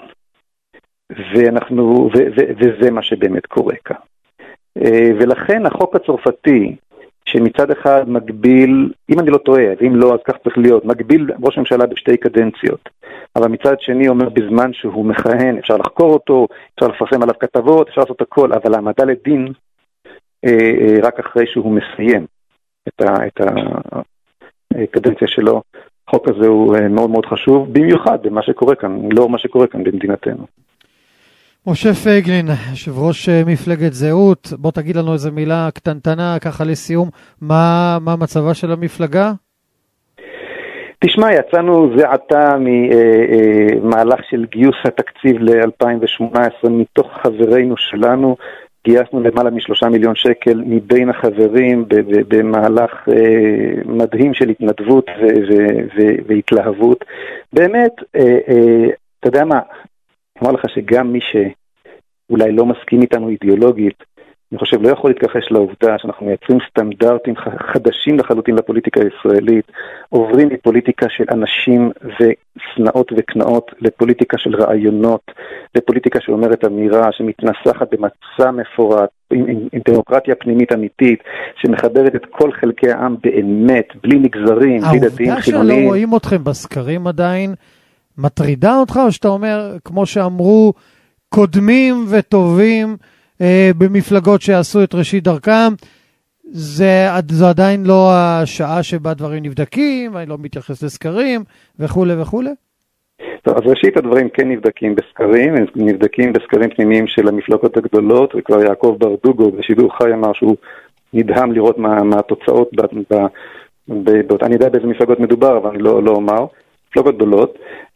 וזה מה שבאמת קורה כאן. ולכן החוק הצרפתי, שמצד אחד מגביל, אם אני לא טועה, ואם לא, אז כך צריך להיות, מגביל ראש הממשלה בשתי קדנציות, אבל מצד שני אומר בזמן שהוא מכהן, אפשר לחקור אותו, אפשר לפרסם עליו כתבות, אפשר לעשות הכל, אבל העמדה לדין רק אחרי שהוא מסיים את הקדנציה שלו. החוק הזה הוא מאוד מאוד חשוב, במיוחד במה שקורה כאן, לא מה שקורה כאן במדינתנו. משה פייגלין, יושב ראש מפלגת זהות, בוא תגיד לנו איזה מילה קטנטנה ככה לסיום, מה מצבה של המפלגה? תשמע, יצאנו זה עתה ממהלך של גיוס התקציב ל-2018 מתוך חברינו שלנו, גייסנו למעלה מ3 מיליון שקל מבין החברים במהלך מדהים של התנדבות והתלהבות. באמת, אתה יודע מה, אני אומר לך שגם מי שאולי לא מסכים איתנו אידיאולוגית, אני חושב לא יכול להתכחש לעובדה שאנחנו מייצרים סטנדרטים חדשים לחלוטין לפוליטיקה הישראלית, עוברים מפוליטיקה של אנשים וסנאות וקנאות לפוליטיקה של רעיונות, לפוליטיקה שאומרת אמירה שמתנסחת במצע מפורט, עם דמוקרטיה פנימית אמיתית, שמחברת את כל חלקי העם באמת, בלי מגזרים, בלי דתיים חילוניים. העובדה שלא רואים אתכם בסקרים עדיין, מטרידה אותך, או שאתה אומר, כמו שאמרו, קודמים וטובים, במפלגות שעשו את ראשית דרכם, זו עדיין לא השעה שבה דברים נבדקים, אני לא מתייחס לסקרים וכו' וכו'. אז ראשית הדברים כן נבדקים בסקרים, הם נבדקים בסקרים פנימיים של המפלגות הגדולות, וכבר יעקב ברדוגו בשידור חי אמר שהוא נדהם לראות מה התוצאות, אני יודע באיזה מפלגות מדובר, אבל אני לא אומר. מפלגות גדולות,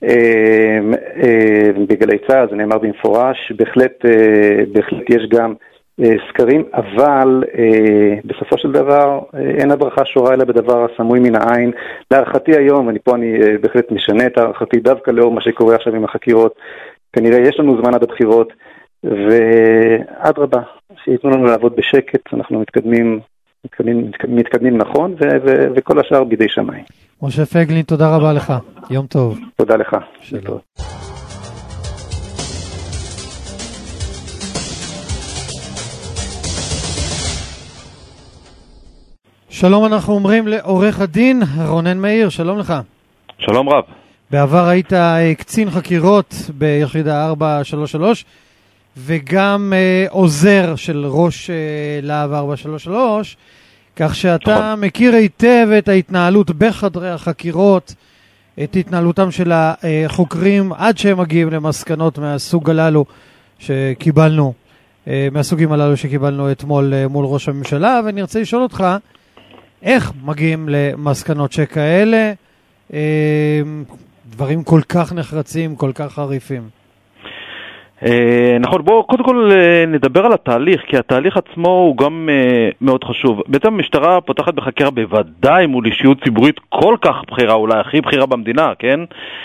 בגלי צה"ל, זה נאמר במפורש, בהחלט יש גם סקרים, אבל בסופו של דבר אין הברכה שורה אלא בדבר הסמוי מן העין. להערכתי היום, ופה אני בהחלט משנה את הערכתי דווקא לאור מה שקורה עכשיו עם החקירות, כנראה יש לנו זמן עד הבחירות, ועד רבה, שיתנו לנו לעבוד בשקט, אנחנו מתקדמים נכון, וכל השאר בידי שמיים. משה פייגלין, תודה רבה לך. יום טוב. תודה לך. שלום. שלום, אנחנו אומרים לעורך הדין רונן מאיר, שלום לך. שלום רב. בעבר היית קצין חקירות ביחידה 433, וגם עוזר של ראש להב 433, כך שאתה מכיר היטב את ההתנהלות בחדרי החקירות, את התנהלותם של החוקרים עד שהם מגיעים למסקנות מהסוג הללו שקיבלנו, מהסוגים הללו שקיבלנו אתמול מול ראש הממשלה, ואני רוצה לשאול אותך, איך מגיעים למסקנות שכאלה, דברים כל כך נחרצים, כל כך חריפים? נכון, בואו קודם כל נדבר על התהליך, כי התהליך עצמו הוא גם מאוד חשוב. בעצם המשטרה פותחת בחקירה בוודאי מול אישיות ציבורית כל כך בכירה, אולי הכי בכירה במדינה, כן?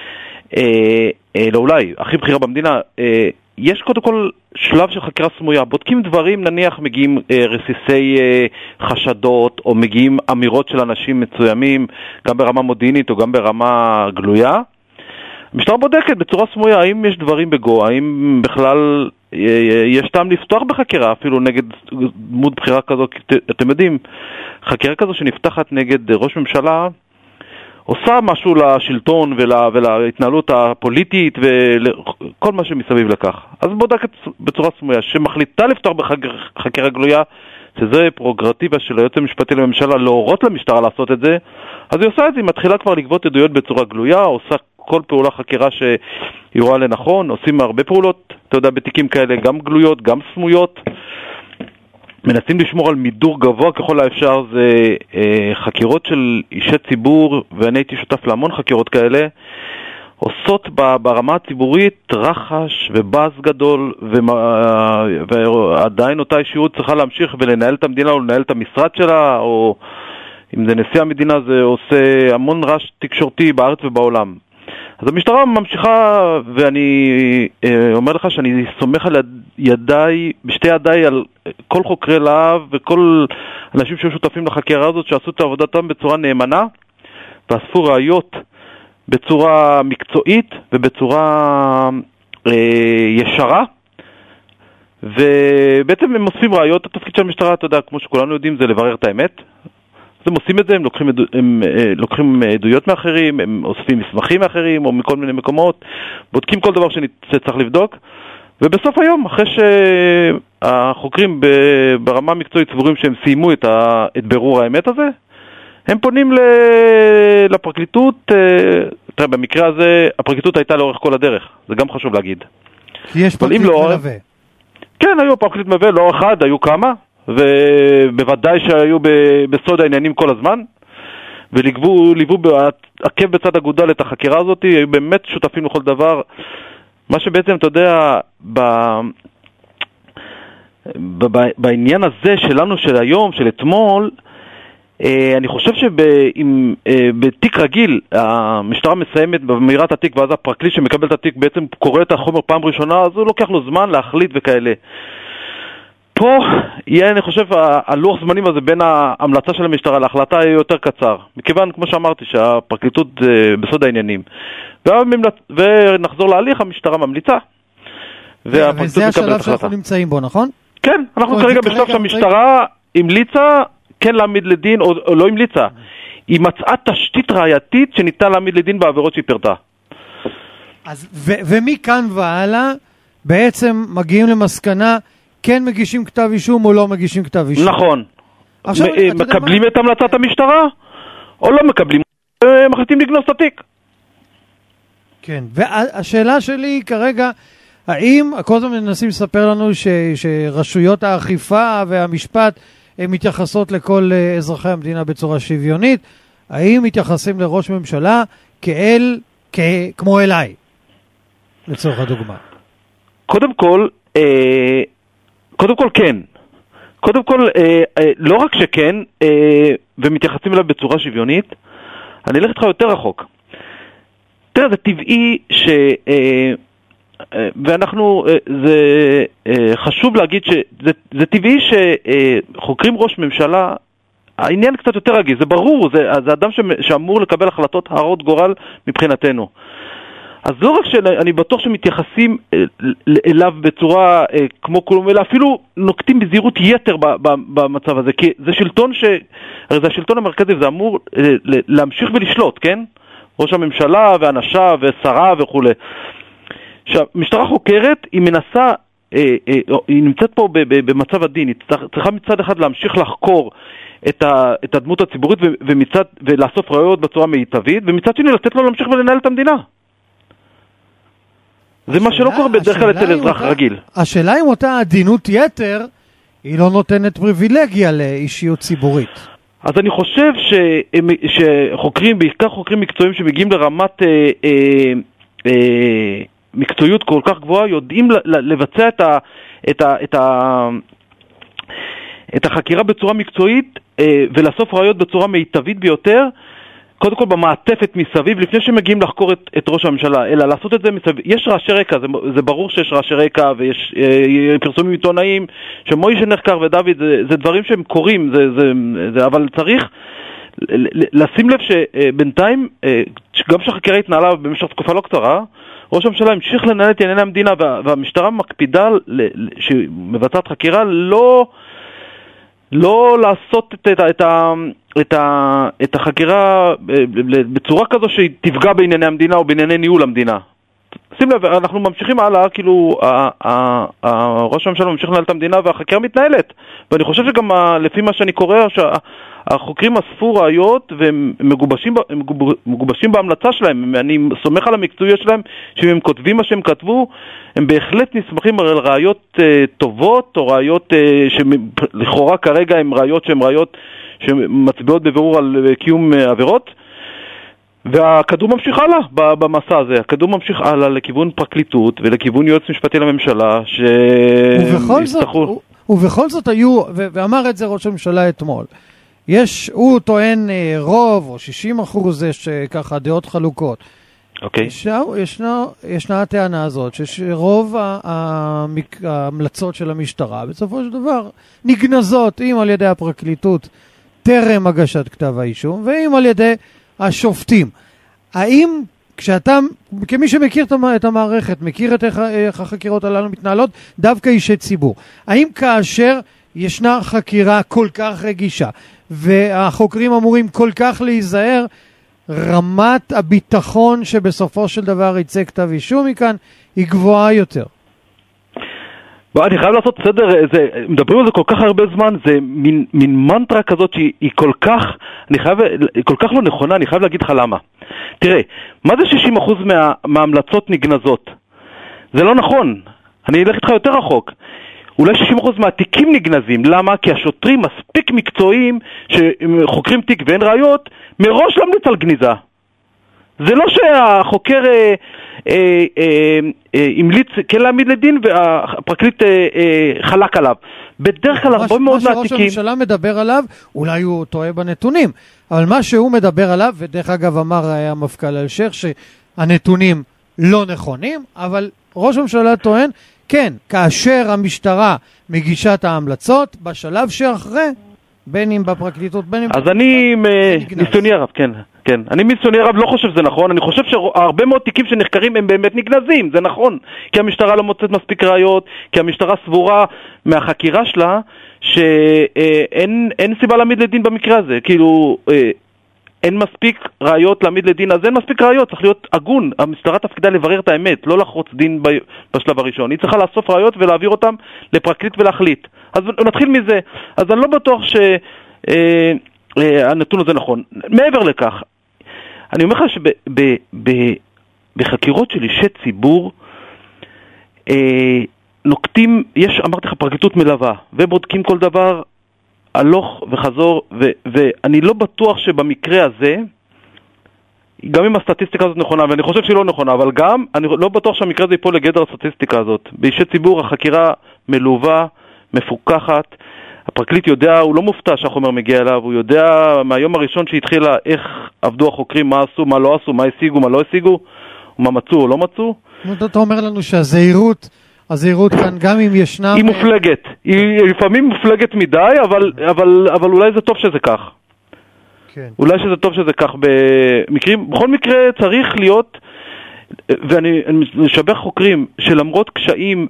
לא אולי, הכי בכירה במדינה. יש קודם כל שלב של חקירה סמויה, בודקים דברים, נניח מגיעים רסיסי חשדות, או מגיעים אמירות של אנשים מסוימים, גם ברמה מודיעינית או גם ברמה גלויה. המשטרה בודקת בצורה סמויה, האם יש דברים בגו, האם בכלל יש טעם לפתוח בחקירה, אפילו נגד דמות בחירה כזו. אתם יודעים, חקירה כזו שנפתחת נגד ראש ממשלה, עושה משהו לשלטון ולהתנהלות הפוליטית וכל מה שמסביב לכך. אז בודקת בצורה סמויה, שמחליטה לפתוח בחקירה גלויה, שזה פרוגרטיבה של היועץ המשפטי לממשלה להורות למשטרה לעשות את זה, אז היא עושה את זה, היא מתחילה כבר לגבות עדויות בצורה גלויה, עושה כל פעולה חקירה שהיא רואה לנכון, עושים הרבה פעולות, אתה יודע, בתיקים כאלה, גם גלויות, גם סמויות, מנסים לשמור על מידור גבוה ככל האפשר. זה חקירות של אישי ציבור, ואני הייתי שותף להמון חקירות כאלה, עושות ברמה הציבורית רחש ובאז גדול, ועדיין אותה אישיות צריכה להמשיך ולנהל את המדינה או לנהל את המשרד שלה, או אם זה נשיא המדינה, זה עושה המון רעש תקשורתי בארץ ובעולם. אז המשטרה ממשיכה, ואני אומר לך שאני סומך על ידיי, בשתי ידיי, על כל חוקרי להב וכל אנשים ששותפים לחקירה הזאת, שעשו את עבודתם בצורה נאמנה, ואספו ראיות בצורה מקצועית ובצורה ישרה, ובעצם הם אוספים ראיות. התפקיד של המשטרה, אתה יודע, כמו שכולנו יודעים, זה לברר את האמת. אז הם עושים את זה, הם לוקחים עדויות מאחרים, הם אוספים מסמכים מאחרים או מכל מיני מקומות, בודקים כל דבר שצריך לבדוק, ובסוף היום, אחרי שהחוקרים ברמה המקצועית סבורים שהם סיימו את בירור האמת הזה, הם פונים לפרקליטות. תראה, במקרה הזה הפרקליטות הייתה לאורך כל הדרך, זה גם חשוב להגיד. כי יש פרקליט מלווה. כן, היו פרקליט מלווה, לא אחד, היו כמה, ובוודאי שהיו בסוד העניינים כל הזמן, וליוו עקב בצד אגודל את החקירה הזאת, היו באמת שותפים לכל דבר. מה שבעצם, אתה יודע, בעניין הזה שלנו, של היום, של אתמול, אני חושב שבתיק רגיל המשטרה מסיימת במהירת התיק, ואז הפרקליט שמקבל את התיק בעצם קורא את החומר פעם ראשונה, אז הוא לוקח לו זמן להחליט וכאלה. פה יהיה, אני חושב, הלוח זמנים הזה בין ההמלצה של המשטרה להחלטה יהיה יותר קצר, מכיוון, כמו שאמרתי, שהפרקליטות בסוד העניינים. ונחזור להליך, המשטרה ממליצה, וזה השלב שאנחנו נמצאים בו, נכון? כן, אנחנו כרגע בשלב שהמשטרה המליצה כן להעמיד לדין, או לא המליצה. היא מצאה תשתית ראייתית שניתן להעמיד לדין בעבירות שהיא פרטה. ומכאן והלאה בעצם מגיעים למסקנה כן מגישים כתב אישום או לא מגישים כתב אישום. נכון. מקבלים את המלצת המשטרה או לא מקבלים, מחליטים לגנוז את התיק. כן, והשאלה שלי כרגע, האם, כל הזמן מנסים לספר לנו שרשויות האכיפה והמשפט הן מתייחסות לכל אזרחי המדינה בצורה שוויונית, האם מתייחסים לראש ממשלה כמו אליי, לצורך הדוגמה? קודם כל כן. קודם כל, לא רק שכן, ומתייחסים אליו בצורה שוויונית, אני אלך איתך יותר רחוק. תראה, זה טבעי ואנחנו, זה חשוב להגיד שזה טבעי שחוקרים ראש ממשלה, העניין קצת יותר רגיש, זה ברור, זה אדם שאמור לקבל החלטות הרות גורל מבחינתנו. אז לא רק שאני בטוח שמתייחסים אליו בצורה כמו כלום, אלא אפילו נוקטים בזהירות יתר במצב הזה, כי זה שלטון הרי זה השלטון המרכזי, זה אמור להמשיך ולשלוט, כן? ראש הממשלה ואנשיו ושרה וכו'. עכשיו, משטרה חוקרת, היא מנסה היא נמצאת פה במצב הדין, היא צריכה מצד אחד להמשיך לחקור את הדמות הציבורית ולאסוף ראיות בצורה מיטבית, ומצד שני לתת לו להמשיך ולנהל את המדינה. זה מה שלא קורה בדרך כלל אצל אזרח רגיל. השאלה אם אותה עדינות יתר היא לא נותנת פריבילגיה לאישיות ציבורית. אז אני חושב שחוקרים, בעיקר חוקרים מקצועיים שמגיעים לרמת מקצועיות כל כך גבוהה, יודעים לבצע את החקירה בצורה מקצועית ולאסוף ראיות בצורה מיטבית ביותר, קודם כל במעטפת מסביב, לפני שמגיעים לחקור את ראש הממשלה, אלא לעשות את זה מסביב. יש רעשי רקע, זה ברור שיש רעשי רקע, ויש פרסומים עיתונאיים, שמוישה נחקר ודוד, זה דברים שהם קורים, אבל צריך לשים לב שבינתיים, גם שהחקירה התנהלה במשך תקופה לא קצרה, ראש הממשלה המשיך לנהל את ענייני המדינה, והמשטרה מקפידה שמבצעת חקירה לא לעשות את החקירה בצורה כזו שהיא תפגע בענייני המדינה או בענייני ניהול המדינה. שים לב, אנחנו ממשיכים הלאה, כאילו ראש הממשלה ממשיך לנהל את המדינה והחקירה מתנהלת, ואני חושב שגם לפי מה שאני קורא שהחוקרים אספו ראיות והם מגובשים בהמלצה שלהם. אני סומך על המקצועיות שלהם שאם הם כותבים מה שהם כתבו הם בהחלט נסמכים על ראיות טובות או ראיות שלכאורה כרגע הם ראיות שמצביעות בבירור על קיום עבירות, והכדור ממשיך הלאה במסע הזה. הכדור ממשיך הלאה לכיוון פרקליטות ולכיוון יועץ משפטי לממשלה ובכל זאת היו, ואמר את זה ראש הממשלה אתמול, הוא טוען רוב או 60%, יש ככה דעות חלוקות. אוקיי. ישנה הטענה הזאת שרוב ההמלצות של המשטרה בסופו של דבר נגנזות, אם על ידי הפרקליטות טרם הגשת כתב האישום ואם על ידי השופטים. האם כשאתה, כמי שמכיר את המערכת, מכיר את איך החקירות הללו מתנהלות, דווקא אישי ציבור, האם כאשר ישנה חקירה כל כך רגישה והחוקרים אמורים כל כך להיזהר, רמת הביטחון שבסופו של דבר יצא כתב אישום מכאן היא גבוהה יותר? אני חייב לעשות סדר, מדברים על זה כל כך הרבה זמן, זה מין מנטרה כזאת שהיא כל כך, כל כך לא נכונה, אני חייב להגיד לך למה. תראה, מה זה 60% מההמלצות נגנזות? זה לא נכון, אני אלך איתך יותר רחוק. אולי 60% מהתיקים נגנזים. למה? כי השוטרים מספיק מקצועיים שחוקרים תיק ואין ראיות, מראש לא ממליץ על גניזה. זה לא שהחוקר המליץ כן להעמיד לדין והפרקליט חלק עליו. בדרך כלל הרבה מאוד מהתיקים... מה שראש הממשלה מדבר עליו, אולי הוא טועה בנתונים, אבל מה שהוא מדבר עליו, ודרך אגב אמר המפכ"ל אלשיך שהנתונים לא נכונים, אבל ראש הממשלה טוען, כן, כאשר המשטרה מגישה את ההמלצות, בשלב שאחרי, בין אם בפרקליטות, בין אם... אז אני ניסיוני הרב, כן. כן, אני ניסיוני הרב לא חושב שזה נכון, אני חושב שהרבה מאוד תיקים שנחקרים הם באמת נגנזים, זה נכון, כי המשטרה לא מוצאת מספיק ראיות, כי המשטרה סבורה מהחקירה שלה שאין סיבה להעמיד לדין במקרה הזה, כאילו אין מספיק ראיות להעמיד לדין, אז אין מספיק ראיות, צריך להיות הגון, המשטרה תפקידה לברר את האמת, לא לחרוץ דין בשלב הראשון, היא צריכה לאסוף ראיות ולהעביר אותם לפרקליט ולהחליט. אז נתחיל מזה, אז אני לא בטוח שהנתון הזה נכון. מעבר לכך, אני אומר לך שבחקירות של אישי ציבור נוקטים, אמרתי לך פרקליטות מלווה, ובודקים כל דבר הלוך וחזור, ואני לא בטוח שבמקרה הזה, גם אם הסטטיסטיקה הזאת נכונה, ואני חושב שהיא לא נכונה, אבל גם אני לא בטוח שהמקרה הזה ייפול לגדר הסטטיסטיקה הזאת. באישי ציבור החקירה מלווה, מפוקחת, הפרקליט יודע, הוא לא מופתע שהחומר מגיע אליו, הוא יודע מהיום הראשון שהתחילה איך עבדו החוקרים, מה עשו, מה לא עשו, מה השיגו, מה לא השיגו, מה מצאו או לא מצאו. אתה אומר לנו שהזהירות כאן גם אם ישנה... היא מופלגת, היא לפעמים מופלגת מדי, אבל אולי זה טוב שזה כך. כן. אולי שזה טוב שזה כך במקרים, בכל מקרה צריך להיות, ואני משבח חוקרים שלמרות קשיים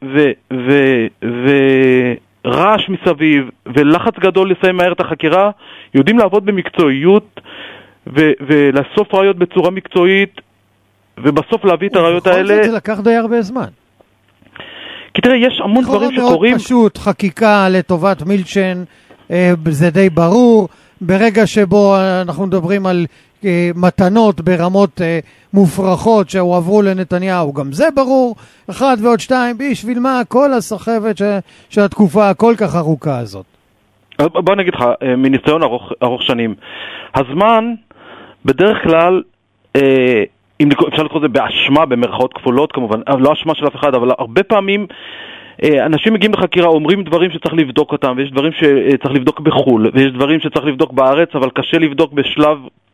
רעש מסביב ולחץ גדול לסיים מהר את החקירה, יודעים לעבוד במקצועיות ולאסוף ראיות בצורה מקצועית ובסוף להביא את הראיות האלה. ובכל זאת זה לקח די הרבה זמן. כי תראה, יש המון דברים שקורים... מאוד פשוט, חקיקה לטובת מילצ'ן, זה די ברור, ברגע שבו אנחנו מדברים על מתנות ברמות מופרכות שהועברו לנתניהו, גם זה ברור, 1 ועוד 2, בשביל מה כל הסחבת של התקופה הכל כך ארוכה הזאת. בוא נגיד לך, מניסיון ארוך שנים, הזמן בדרך כלל, אם אפשר לקרוא את זה באשמה, במרכאות כפולות כמובן, לא אשמה של אף אחד, אבל הרבה פעמים אנשים מגיעים לחקירה, אומרים דברים שצריך לבדוק אותם, ויש דברים שצריך לבדוק בחול, ויש דברים שצריך לבדוק בארץ, אבל קשה לבדוק בשלב,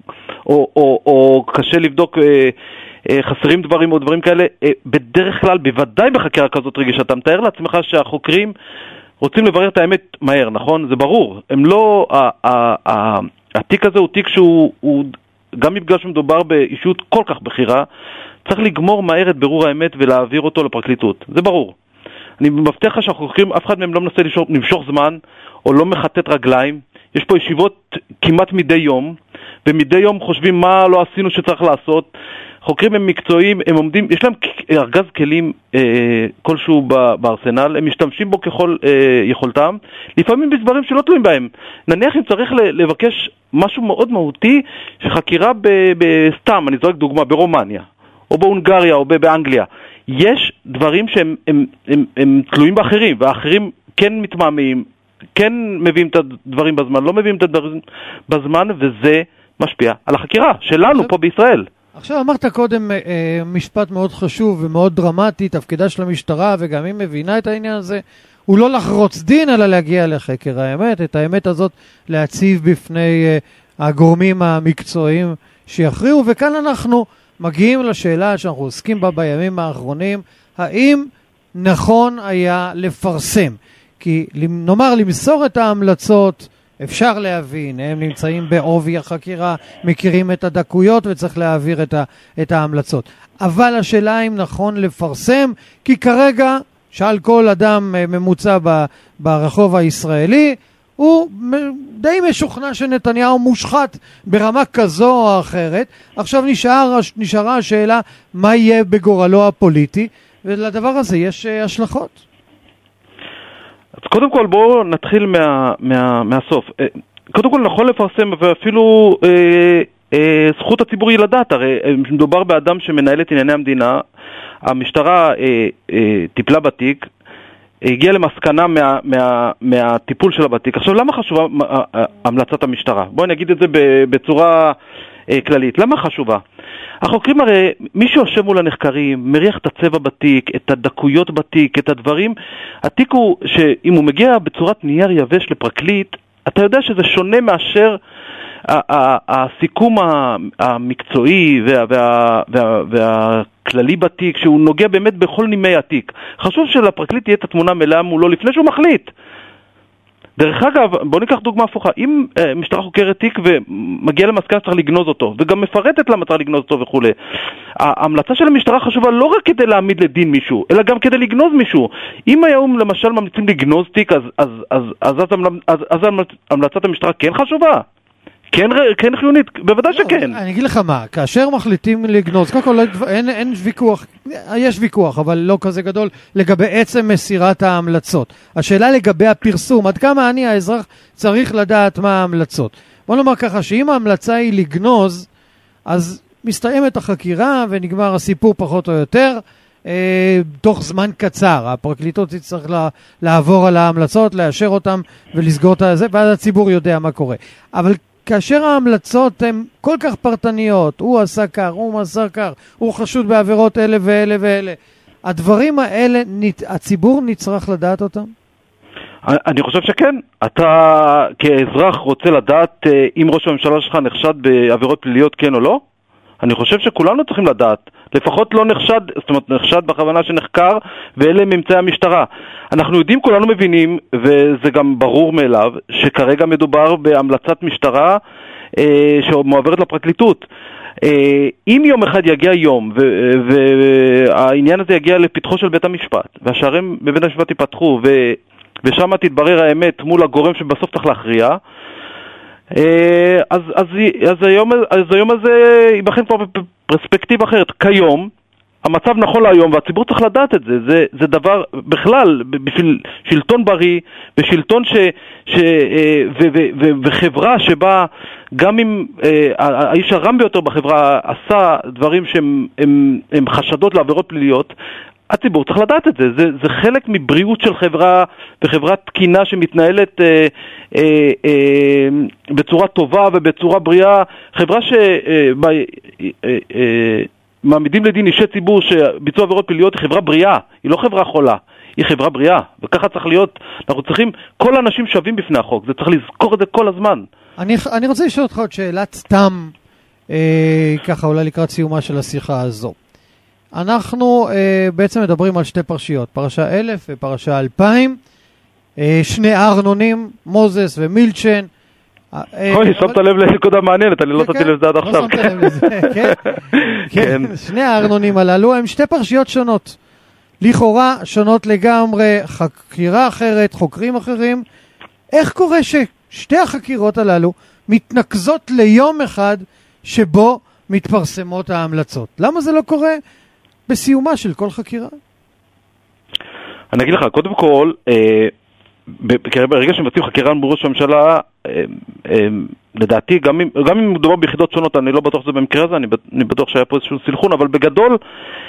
או קשה לבדוק, חסרים דברים או דברים כאלה. בדרך כלל, בוודאי בחקירה כזאת רגישה, אתה מתאר לעצמך שהחוקרים רוצים לברר את האמת מהר, נכון? זה ברור. הם לא, התיק הזה הוא תיק שהוא, גם בגלל שמדובר באישות כל כך בחירה, צריך לגמור מהר את ברור האמת ולהעביר אותו לפרקליטות. זה ברור. אני מבטיח לך שהחוקרים, אף אחד מהם לא מנסה למשוך זמן, או לא מחטט רגליים. יש פה ישיבות כמעט מדי יום, ומדי יום חושבים מה לא עשינו שצריך לעשות. חוקרים הם מקצועיים, הם עומדים, יש להם ארגז כלים כלשהו בארסנל, הם משתמשים בו ככל יכולתם, לפעמים בדברים שלא תלויים בהם. נניח אם צריך לבקש משהו מאוד מהותי, שחקירה בסתם, אני זורק דוגמה, ברומניה, או בהונגריה, או באנגליה, יש דברים שהם תלויים באחרים, והאחרים כן מתמהמים, כן מביאים את הדברים בזמן, לא מביאים את הדברים בזמן, וזה משפיע על החקירה שלנו פה בישראל. עכשיו אמרת קודם משפט מאוד חשוב ומאוד דרמטי, תפקידה של המשטרה, וגם היא מבינה את העניין הזה, הוא לא לחרוץ דין, אלא להגיע לחקר האמת, את האמת הזאת להציב בפני הגורמים המקצועיים שיכריעו, וכאן אנחנו מגיעים לשאלה שאנחנו עוסקים בה בימים האחרונים, האם נכון היה לפרסם? כי נאמר למסור את ההמלצות, אפשר להבין, הם נמצאים בעובי החקירה, מכירים את הדקויות וצריך להעביר את ההמלצות. אבל השאלה אם נכון לפרסם, כי כרגע, שאל כל אדם ממוצע ברחוב הישראלי, הוא די משוכנע שנתניהו מושחת ברמה כזו או אחרת. עכשיו נשארה השאלה מה יהיה בגורלו הפוליטי, ולדבר הזה יש השלכות. אז קודם כל בואו נתחיל מהסוף. קודם כל נכון לפרסם, ואפילו זכות הציבור היא לדעת. הרי מדובר באדם שמנהל את ענייני המדינה, המשטרה טיפלה בתיק, הגיעה למסקנה מהטיפול שלה בתיק. עכשיו למה חשובה המלצת המשטרה? בואו נגיד את זה בצורה כללית. למה חשובה? החוקרים הרי, מי שיושב מול הנחקרים, מריח את הצבע בתיק, את הדקויות בתיק, את הדברים. התיק הוא שאם הוא מגיע בצורת נייר יבש לפרקליט, אתה יודע שזה שונה מאשר הסיכום המקצועי והכללי בתיק, שהוא נוגע באמת בכל נימי התיק. חשוב שלפרקליט תהיה את התמונה מלאה מולו לפני שהוא מחליט. דרך אגב, בוא ניקח דוגמה הפוכה. אם משטרה חוקרת תיק ומגיע למסקנה שצריך לגנוז אותו, וגם מפרטת למה צריך לגנוז אותו וכו', ההמלצה של המשטרה חשובה לא רק כדי להעמיד לדין מישהו, אלא גם כדי לגנוז מישהו. אם היום למשל ממליצים לגנוז תיק, אז המלצת המשטרה כן חשובה? כן חיונית? בוודאי שכן. אני אגיד לך מה, כאשר מחליטים לגנוז, קודם כל אין ויכוח, יש ויכוח, אבל לא כזה גדול, לגבי עצם מסירת ההמלצות. השאלה לגבי הפרסום, עד כמה אני האזרח צריך לדעת מה ההמלצות. בוא נאמר ככה, שאם ההמלצה היא לגנוז, אז מסתיימת החקירה ונגמר הסיפור פחות או יותר, תוך זמן קצר. הפרקליטות תצטרך לעבור על ההמלצות, לאשר אותם ולסגור את זה, ואז הציבור יודע מה קורה. אבל כאשר ההמלצות הן כל כך פרטניות, הוא עשה כך, הוא עשה כך, הוא חשוד בעבירות אלה ואלה ואלה, הדברים האלה, הציבור נצטרך לדעת אותם? אני חושב שכן. אתה כאזרח רוצה לדעת אם ראש הממשלה שלך נחשד בעבירות פליליות כן או לא? אני חושב שכולנו צריכים לדעת. לפחות לא נחשד, זאת אומרת נחשד בכוונה שנחקר, ואלה ממצאי המשטרה. אנחנו יודעים, כולנו מבינים, וזה גם ברור מאליו, שכרגע מדובר בהמלצת משטרה שמועברת לפרקליטות. אם יום אחד יגיע יום, והעניין הזה יגיע לפתחו של בית המשפט, והשערים בבית המשפט ייפתחו, ושם תתברר האמת מול הגורם שבסוף צריך להכריע, אז היום הזה ייבחן כבר בפרספקטיבה אחרת. כיום המצב נכון להיום, והציבור צריך לדעת את זה. זה דבר בכלל, בשביל שלטון בריא, ושלטון וחברה שבה גם אם האיש הרם ביותר בחברה עשה דברים שהם חשדות לעבירות פליליות, הציבור צריך לדעת את זה. זה חלק מבריאות של חברה, וחברה תקינה שמתנהלת בצורה טובה ובצורה בריאה. חברה מעמידים לדין אישי ציבור שביצוע עבירות פליליות היא חברה בריאה, היא לא חברה חולה, היא חברה בריאה, וככה צריך להיות. אנחנו צריכים, כל האנשים שווים בפני החוק, זה צריך לזכור את זה כל הזמן. אני רוצה לשאול אותך עוד שאלת תם, ככה אולי לקראת סיומה של השיחה הזו. אנחנו בעצם מדברים על שתי פרשיות, פרשה 1000 ופרשה 2000, שני ארנונים, מוזס ומילצ'ן. אוי, שמת לב לנקודה מעניינת, אני לא נתתי לזה עד עכשיו. לא שמת לב לזה, כן. שני הארנונים הללו הם שתי פרשיות שונות. לכאורה שונות לגמרי, חקירה אחרת, חוקרים אחרים. איך קורה ששתי החקירות הללו מתנקזות ליום אחד שבו מתפרסמות ההמלצות? למה זה לא קורה בסיומה של כל חקירה? אני אגיד לך, קודם כל, ברגע שמבצעים חקירה מול ראש הממשלה, לדעתי, גם אם מדובר ביחידות שונות, אני לא בטוח שזה במקרה הזה, אני בטוח שהיה פה איזשהו סלחון, אבל בגדול,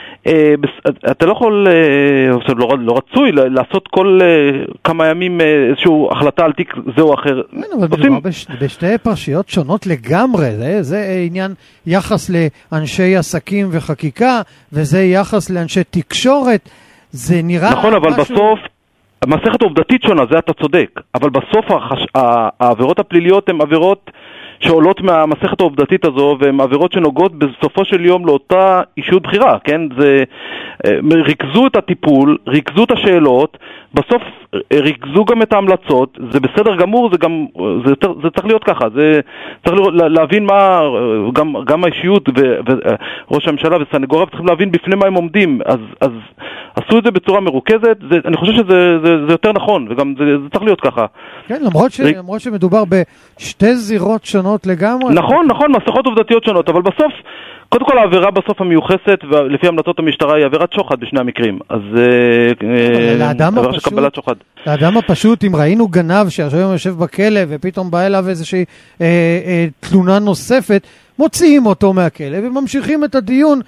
אתה לא יכול, לא רצוי, לעשות כל כמה ימים איזושהי החלטה על תיק זה או אחר. כן, אבל מדובר בשתי פרשיות שונות לגמרי, זה עניין יחס לאנשי עסקים וחקיקה, וזה יחס לאנשי תקשורת, זה נראה... נכון, אבל בסוף, המסכת העובדתית שונה, זה אתה צודק, אבל בסוף העבירות הפליליות הן עבירות שעולות מהמסכת העובדתית הזו, והן עבירות שנוגעות בסופו של יום לאותה אישיות בחירה, כן? זה, ריכזו את הטיפול, ריכזו את השאלות, בסוף ריכזו גם את ההמלצות, זה בסדר גמור, זה צריך להיות ככה, זה צריך להבין מה, גם האישיות וראש הממשלה וסנגוריו צריכים להבין בפני מה הם עומדים, אז עשו את זה בצורה מרוכזת, אני חושב שזה יותר נכון, וגם זה צריך להיות ככה. כן, למרות שמדובר בשתי זירות שונות לגמרי. נכון, מסכות עובדתיות שונות, אבל בסוף, קודם כל העבירה בסוף המיוחסת, ולפי המלצות המשטרה היא עבירת שוחד בשני המקרים, אז לאדם הפשוט, אם ראינו גנב שהיום יושב בכלא, ופתאום בא אליו איזושהי תלונה נוספת, מוציאים אותו מהכלא וממשיכים את הדיון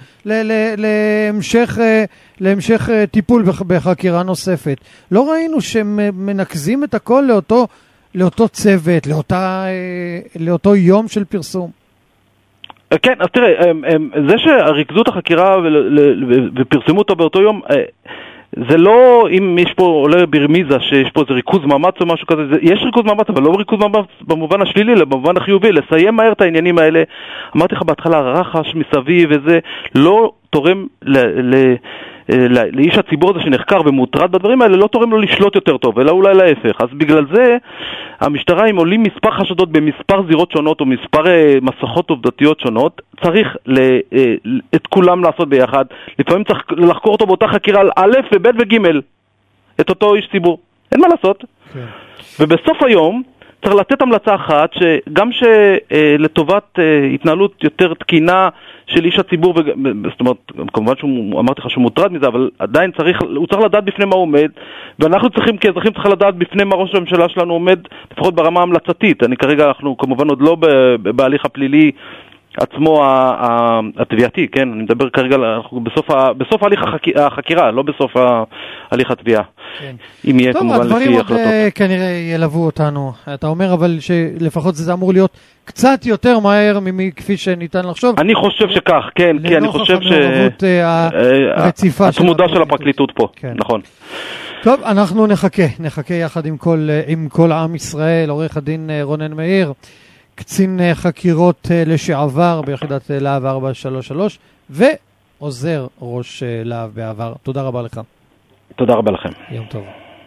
להמשך טיפול בחקירה נוספת. לא ראינו שמנקזים את הכל לאותו צוות, לאותו יום של פרסום. כן, אז תראה, זה שהריכזו את החקירה ופרסמו אותו באותו יום, זה לא, אם יש פה עולה ברמיזה שיש פה איזה ריכוז מאמץ או משהו כזה, יש ריכוז מאמץ, אבל לא ריכוז מאמץ במובן השלילי, אלא במובן החיובי, לסיים מהר את העניינים האלה. אמרתי לך בהתחלה, הרחש מסביב וזה לא תורם לאיש הציבור הזה שנחקר ומוטרד בדברים האלה, לא תורם לו לשלוט יותר טוב, אלא אולי להפך. אז בגלל זה המשטרה, אם עולים מספר חשדות במספר זירות שונות או מספר מסכות עובדתיות שונות, צריך את כולם לעשות ביחד. לפעמים צריך לחקור אותו באותה חקירה על א' וב' וג' את אותו איש ציבור. אין מה לעשות. ובסוף היום צריך לתת המלצה אחת, שגם שלטובת התנהלות יותר תקינה של איש הציבור, זאת אומרת, כמובן אמרתי לך שהוא מוטרד מזה, אבל עדיין הוא צריך לדעת בפני מה הוא עומד, ואנחנו צריכים כאזרחים צריכים לדעת בפני מה ראש הממשלה שלנו עומד, לפחות ברמה המלצתית. אנחנו כמובן עוד לא בהליך הפלילי עצמו התביעתי, כן? אני מדבר כרגע, אנחנו בסוף הליך החקירה, לא בסוף הליך התביעה. כן. אם יהיה כמובן לפי החלטות. הדברים כנראה ילוו אותנו. אתה אומר אבל שלפחות זה אמור להיות קצת יותר מהר מכפי שניתן לחשוב. אני חושב שכך, כן, כי אני חושב הרציפה התמודה של הפרקליטות פה, כן. נכון. טוב, אנחנו נחכה יחד עם כל עם ישראל, עורך הדין רונן מאיר, קצין חקירות לשעבר ביחידת להב 433 ועוזר ראש להב בעבר. תודה רבה לך. תודה רבה לכם. יום טוב.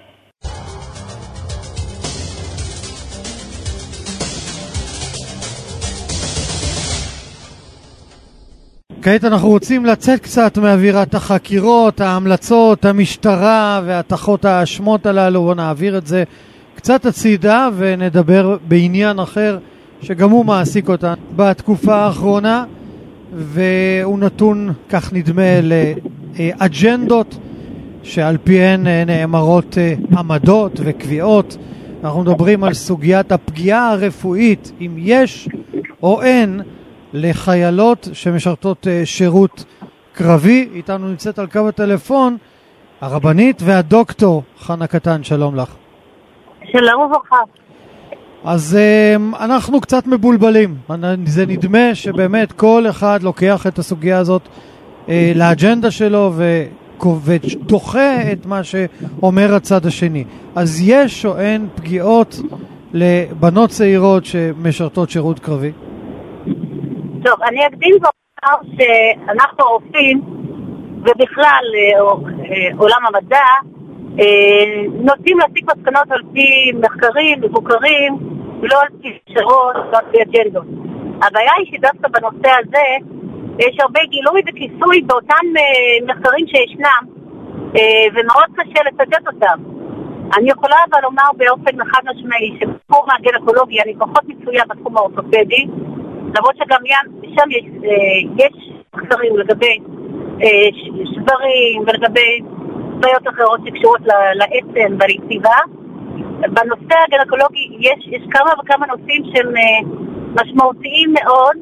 כעת אנחנו רוצים לצאת קצת מאווירת החקירות, ההמלצות, המשטרה והתחות האשמות הללו. בוא נעביר את זה קצת הצידה ונדבר בעניין אחר שגם הוא מעסיק אותנו בתקופה האחרונה, והוא נתון, כך נדמה, אג'נדות שעל פיהן נאמרות עמדות וקביעות. אנחנו מדברים על סוגיית הפגיעה הרפואית, אם יש או אין, לחיילות שמשרתות שירות קרבי. איתנו נמצאת על קו הטלפון הרבנית והדוקטור חנה קטן, שלום לך. שלום וברכה. אז אנחנו קצת מבולבלים, זה נדמה שבאמת כל אחד לוקח את הסוגיה הזאת לאג'נדה שלו ודוחה את מה שאומר הצד השני. אז יש או אין פגיעות לבנות צעירות שמשרתות שירות קרבי? טוב, אני אקדים ואומר שאנחנו רופאים ובכלל עולם המדע נוטים להסיק מסקנות על פי מחקרים מבוקרים, לא על פי שרות, לא על פי אג'נדות. הבעיה היא שדווקא בנושא הזה יש הרבה גילוי וכיסוי באותם מחקרים שישנם, ומאוד קשה לצטט אותם. אני יכולה אבל לומר באופן חד משמעי שבתחום הגינקולוגיה אני פחות מצויה בתחום האורתופדי, למרות שגם שם יש מחקרים לגבי שברים ולגבי בעיות אחרות שקשורות לעצם וליציבה. בנושא הגינקולוגי יש כמה וכמה נושאים שהם משמעותיים מאוד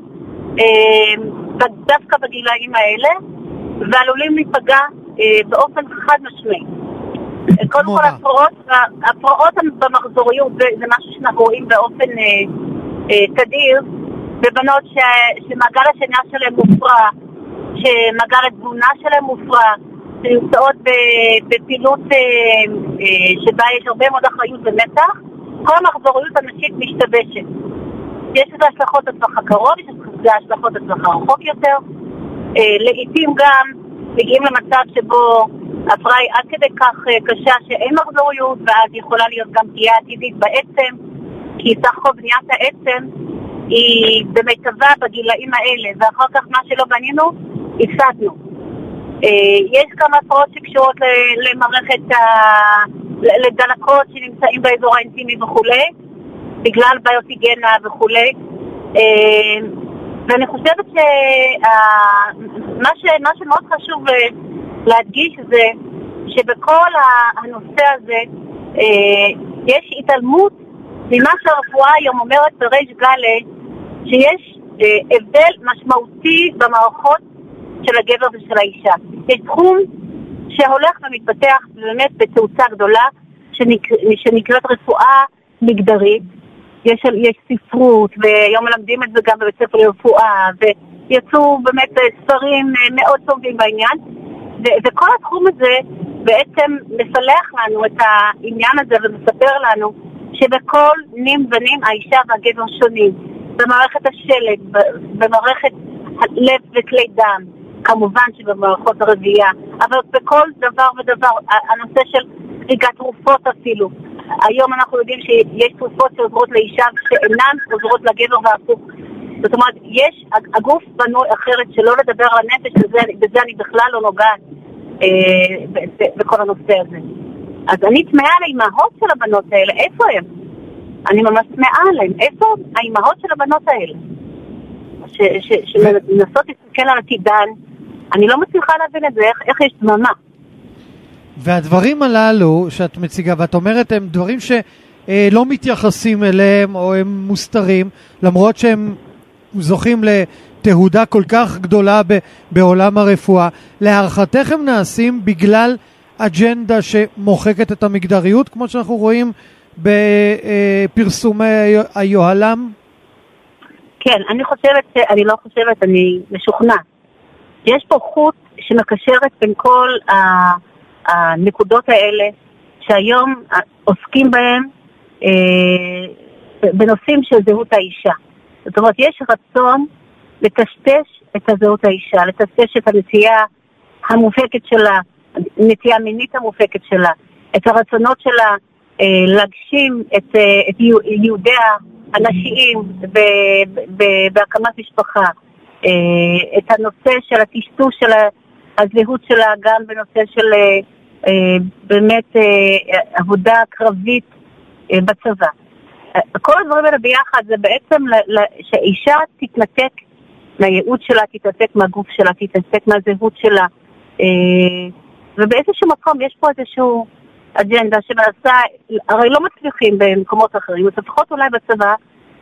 דווקא בגילאים האלה, ועלולים להיפגע באופן חד משמעי. קודם כל הפרעות במחזוריות זה משהו שאנחנו רואים באופן תדיר בבנות שמעגל השינה שלהם מופרע, שמעגל התזונה שלהם מופרע, שנמצאות בפעילות שבה יש הרבה מאוד אחריות ומתח. כל המחזוריות הנשית משתבשת. יש לזה השלכות לטווח הקרוב, יש לזה השלכות לטווח הרחוק יותר. לעתים גם מגיעים למצב שבו הפרעה היא עד כדי כך קשה שאין מחזוריות, ואז יכולה להיות גם פגיעה עתידית בעצם, כי סך הכל בניית העצם היא במיטבה בגילאים האלה, ואחר כך מה שלא בנינו, הפסדנו. יש כמה הפרעות שקשורות למערכת לדלקות שנמצאים באזור האינטימי וכולי, בגלל בעיות היגיינה וכולי. ואני חושבת מה שמאוד חשוב להדגיש זה שבכל הנושא הזה יש התעלמות ממה שהרפואה היום אומרת בריש גלי, שיש הבדל משמעותי במערכות של הגבר ושל האישה. יש תחום שהולך ומתפתח באמת בתאוצה גדולה שנקראת רפואה מגדרית. יש ספרות, והיום מלמדים את זה גם בבית ספר לרפואה, ויצאו באמת ספרים מאוד טובים בעניין, וכל התחום הזה בעצם מפלח לנו את העניין הזה ומספר לנו שבכל נים ונים האישה והגבר שונים, במערכת השלד, במערכת הלב וכלי דם, כמובן שבמערכות הרבייה, אבל בכל דבר ודבר, הנושא של ריגת תרופות אפילו. היום אנחנו יודעים שיש תרופות שעוזרות לאישה שאינן עוזרות לגבר והפוך. זאת אומרת, יש, הגוף בנוי אחרת, שלא לדבר על הנפש, בזה אני בכלל לא נוגעת בכל הנושא הזה. אז אני תמהה על האימהות של הבנות האלה, איפה הן? אני ממש תמהה עליהן, איפה האימהות של הבנות האלה? שמנסות להסתכל על עתידן, אני לא מצליחה להבין את זה, איך יש דממה. והדברים הללו שאת מציגה, ואת אומרת, הם דברים שלא מתייחסים אליהם, או הם מוסתרים, למרות שהם זוכים לתהודה כל כך גדולה בעולם הרפואה. להערכתך הם נעשים בגלל אג'נדה שמוחקת את המגדריות, כמו שאנחנו רואים בפרסומי היוהל"ם? כן, אני משוכנעת. יש פה חוט שמקשרת בין כל הנקודות האלה שהיום עוסקים בהם בנושאים של זהות האישה. זאת אומרת, יש רצון לטשטש את הזהות האישה, לטשטש את הנטייה המופקת שלה, נטייה מינית המופקת שלה, את הרצונות שלה להגשים את יהודיה הנשיים בהקמת משפחה, את הנושא של הטשטוש של הזהות שלה גם בנושא של באמת עבודה קרבית בצבא. כל הדברים האלה ביחד זה בעצם שהאישה תתנתק מהייעוד שלה, תתנתק מהגוף שלה, תתנתק מהזהות שלה, ובאיזשהו מקום יש פה איזשהו אג'נדה שמנסה, הרי לא מצליחים במקומות אחרים, אז לפחות אולי בצבא,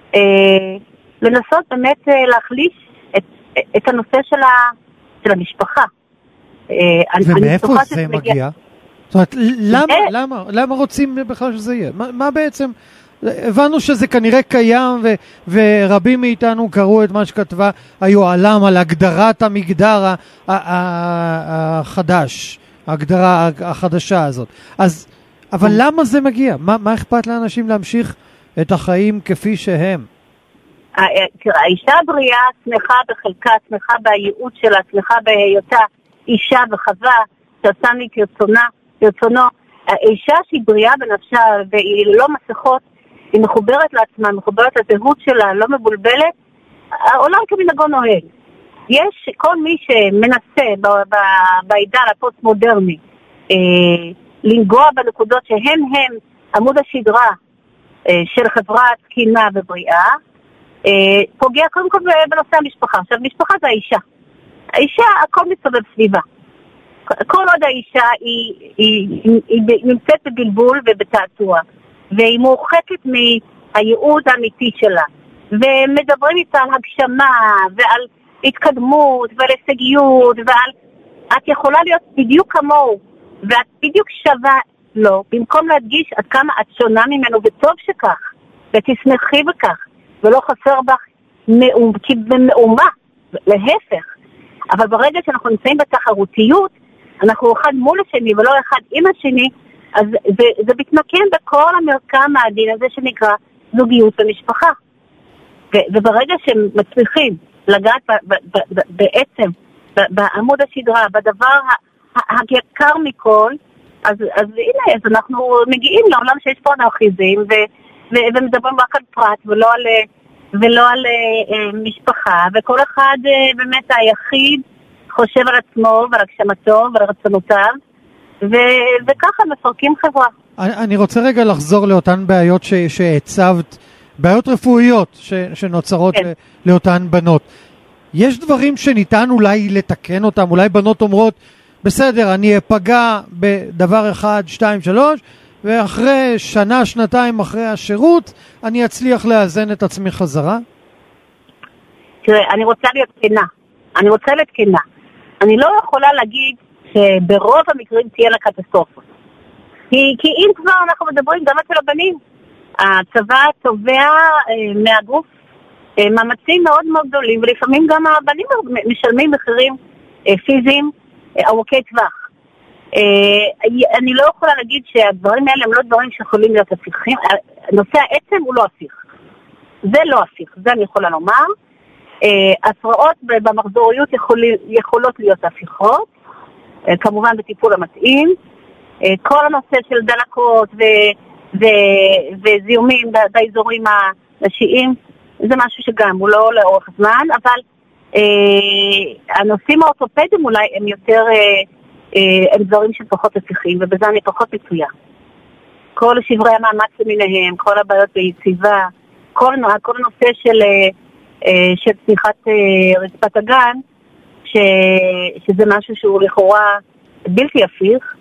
לנסות באמת להחליש את הנושא של המשפחה. ומאיפה זה מגיע? זאת אומרת, למה רוצים בכלל שזה יהיה? מה בעצם? הבנו שזה כנראה קיים, ורבים מאיתנו קראו את מה שכתבה היוהל"ם על הגדרת המגדר החדש, ההגדרה החדשה הזאת. אז, אבל למה זה מגיע? מה אכפת לאנשים להמשיך את החיים כפי שהם? האישה הבריאה שמחה בחלקה, שמחה בייעוד שלה, שמחה בהיותה אישה וחווה, שעשה לי כרצונו. האישה שהיא בריאה בנפשה והיא לא מסכות, היא מחוברת לעצמה, מחוברת לזהות שלה, לא מבולבלת, העולם כמנהגו נוהג. יש כל מי שמנסה בעידן הפוסט-מודרני לנגוע בנקודות שהן עמוד השדרה של חברה תקינה ובריאה, פוגע קודם כל בנושא המשפחה. עכשיו, משפחה זה האישה. האישה, הכל מסתובב סביבה. כל עוד האישה היא נמצאת בגלבול ובתעתוע, והיא מורחקת מהייעוד האמיתי שלה, ומדברים איתה על הגשמה ועל התקדמות ועל הישגיות, את יכולה להיות בדיוק כמוהו, ואת בדיוק שווה לו, במקום להדגיש עד כמה את שונה ממנו, וטוב שכך, ותשמחי בכך, ולא חסר בך מאומה, להפך. אבל ברגע שאנחנו נמצאים בתחרותיות, אנחנו אחד מול השני ולא אחד עם השני, אז זה מתמקם בכל המרקם העדין הזה שנקרא זוגיות ומשפחה. וברגע שמצליחים לגעת בעצם בעמוד השדרה, בדבר היקר מכל, אז הנה, אז אנחנו מגיעים לעולם שיש פה אנרכיזם ומדברים רק על פרט ולא על משפחה, וכל אחד באמת היחיד חושב על עצמו ועל הגשמתו ועל רצונותיו, וככה מפרקים חברה. אני רוצה רגע לחזור לאותן בעיות שהצבת, בעיות רפואיות שנוצרות לאותן בנות. יש דברים שניתן אולי לתקן אותם, אולי בנות אומרות, בסדר, אני אפגע בדבר 1, 2, 3, ואחרי שנה, שנתיים אחרי השירות, אני אצליח לאזן את עצמי חזרה? תראה, אני רוצה להיות כנה. אני לא יכולה להגיד שברוב המקרים תהיה לה קטסטרופה. כי אם כבר אנחנו מדברים גם אצל הבנים, הצבא תובע מהגוף מאמצים מאוד מאוד גדולים, ולפעמים גם הבנים משלמים מחירים פיזיים ארוכי טווח. אני לא יכולה להגיד שהדברים האלה הם לא דברים שיכולים להיות הפיכים. נושא העצם הוא לא הפיך. זה לא הפיך, זה אני יכולה לומר. הפרעות במחזוריות יכולות להיות הפיכות, כמובן בטיפול המתאים. כל הנושא של דלקות וזיהומים באזורים הנשיים, זה משהו שגם הוא לא לאורך זמן, אבל הנושאים האורתופדיים אולי הם יותר, הם דברים שפחות הפיכים, ובזה אני פחות מצויה. כל שברי המאמץ למיניהם, כל הבעיות ביציבה, כל הנושא של צמיחת רצפת הגן, שזה משהו שהוא לכאורה בלתי הפיך,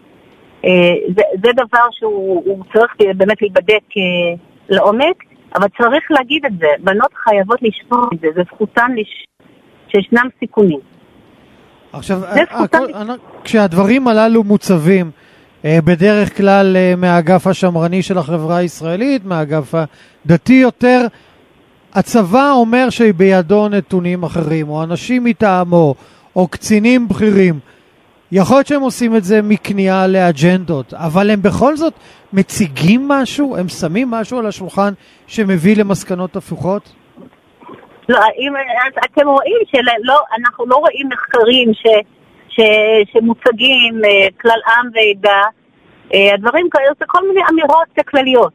זה דבר שהוא צריך באמת להיבדק לעומק, אבל צריך להגיד את זה, בנות חייבות לשמור את זה, זה זכותן שישנם סיכונים. עכשיו, כשהדברים הללו מוצבים, בדרך כלל מהאגף השמרני של החברה הישראלית, מהאגף הדתי יותר, הצבא אומר שבידו נתונים אחרים, או אנשים מטעמו, או קצינים בכירים. יכול להיות שהם עושים את זה מכניעה לאג'נדות, אבל הם בכל זאת מציגים משהו, הם שמים משהו על השולחן שמביא למסקנות הפוכות? לא, אתם רואים שאנחנו לא רואים מחקרים שמוצגים כלל עם ועדה, הדברים כאלה זה כל מיני אמירות כלליות.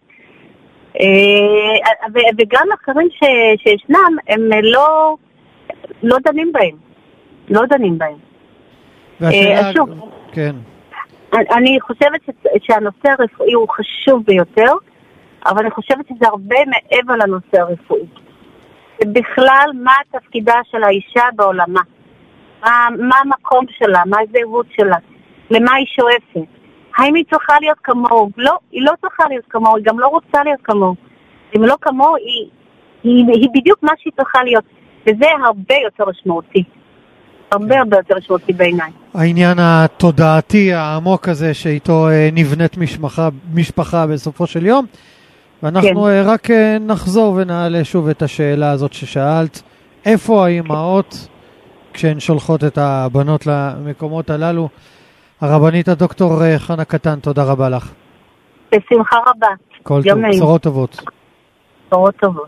וגם מחקרים שישנם הם לא דנים בהם. שוב, כן. אני חושבת שהנושא הרפואי הוא חשוב ביותר, אבל אני חושבת שזה הרבה מעבר לנושא הרפואי. בכלל, מה תפקידה של האישה בעולמה? מה המקום שלה, מה הזהות שלה, למה היא שואפת. האם היא צריכה להיות כמוהו? לא, היא לא צריכה להיות כמוהו, היא גם לא רוצה להיות כמוהו. אם לא כמוהו, היא בדיוק מה שהיא צריכה להיות. וזה הרבה יותר משמעותי. הרבה יותר משמעותי בעיניי. העניין התודעתי העמוק הזה שאיתו נבנית משפחה בסופו של יום. ואנחנו רק נחזור ונעלה שוב את השאלה הזאת ששאלת. איפה האימהות כשהן שולחות את הבנות למקומות הללו? הרבנית הדוקטור חנה קטן, תודה רבה לך. בשמחה רבה. כל טוב, בשורות טובות. בשורות טובות.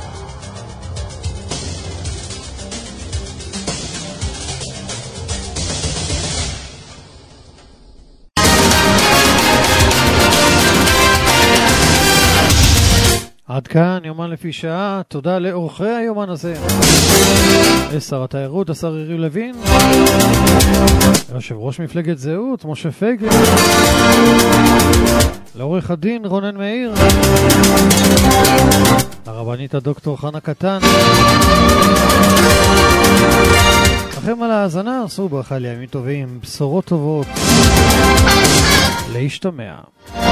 עד כאן יומן לפי שעה. תודה לאורחי היומן הזה, לשר התיירות השר יריב לוין, יושב ראש מפלגת זהות משה פייגלין, לעורך הדין רונן מאיר, הרבנית הדוקטור חנה קטן. לכם על ההאזנה, עשו ברכה לימים טובים, בשורות טובות, להשתמע.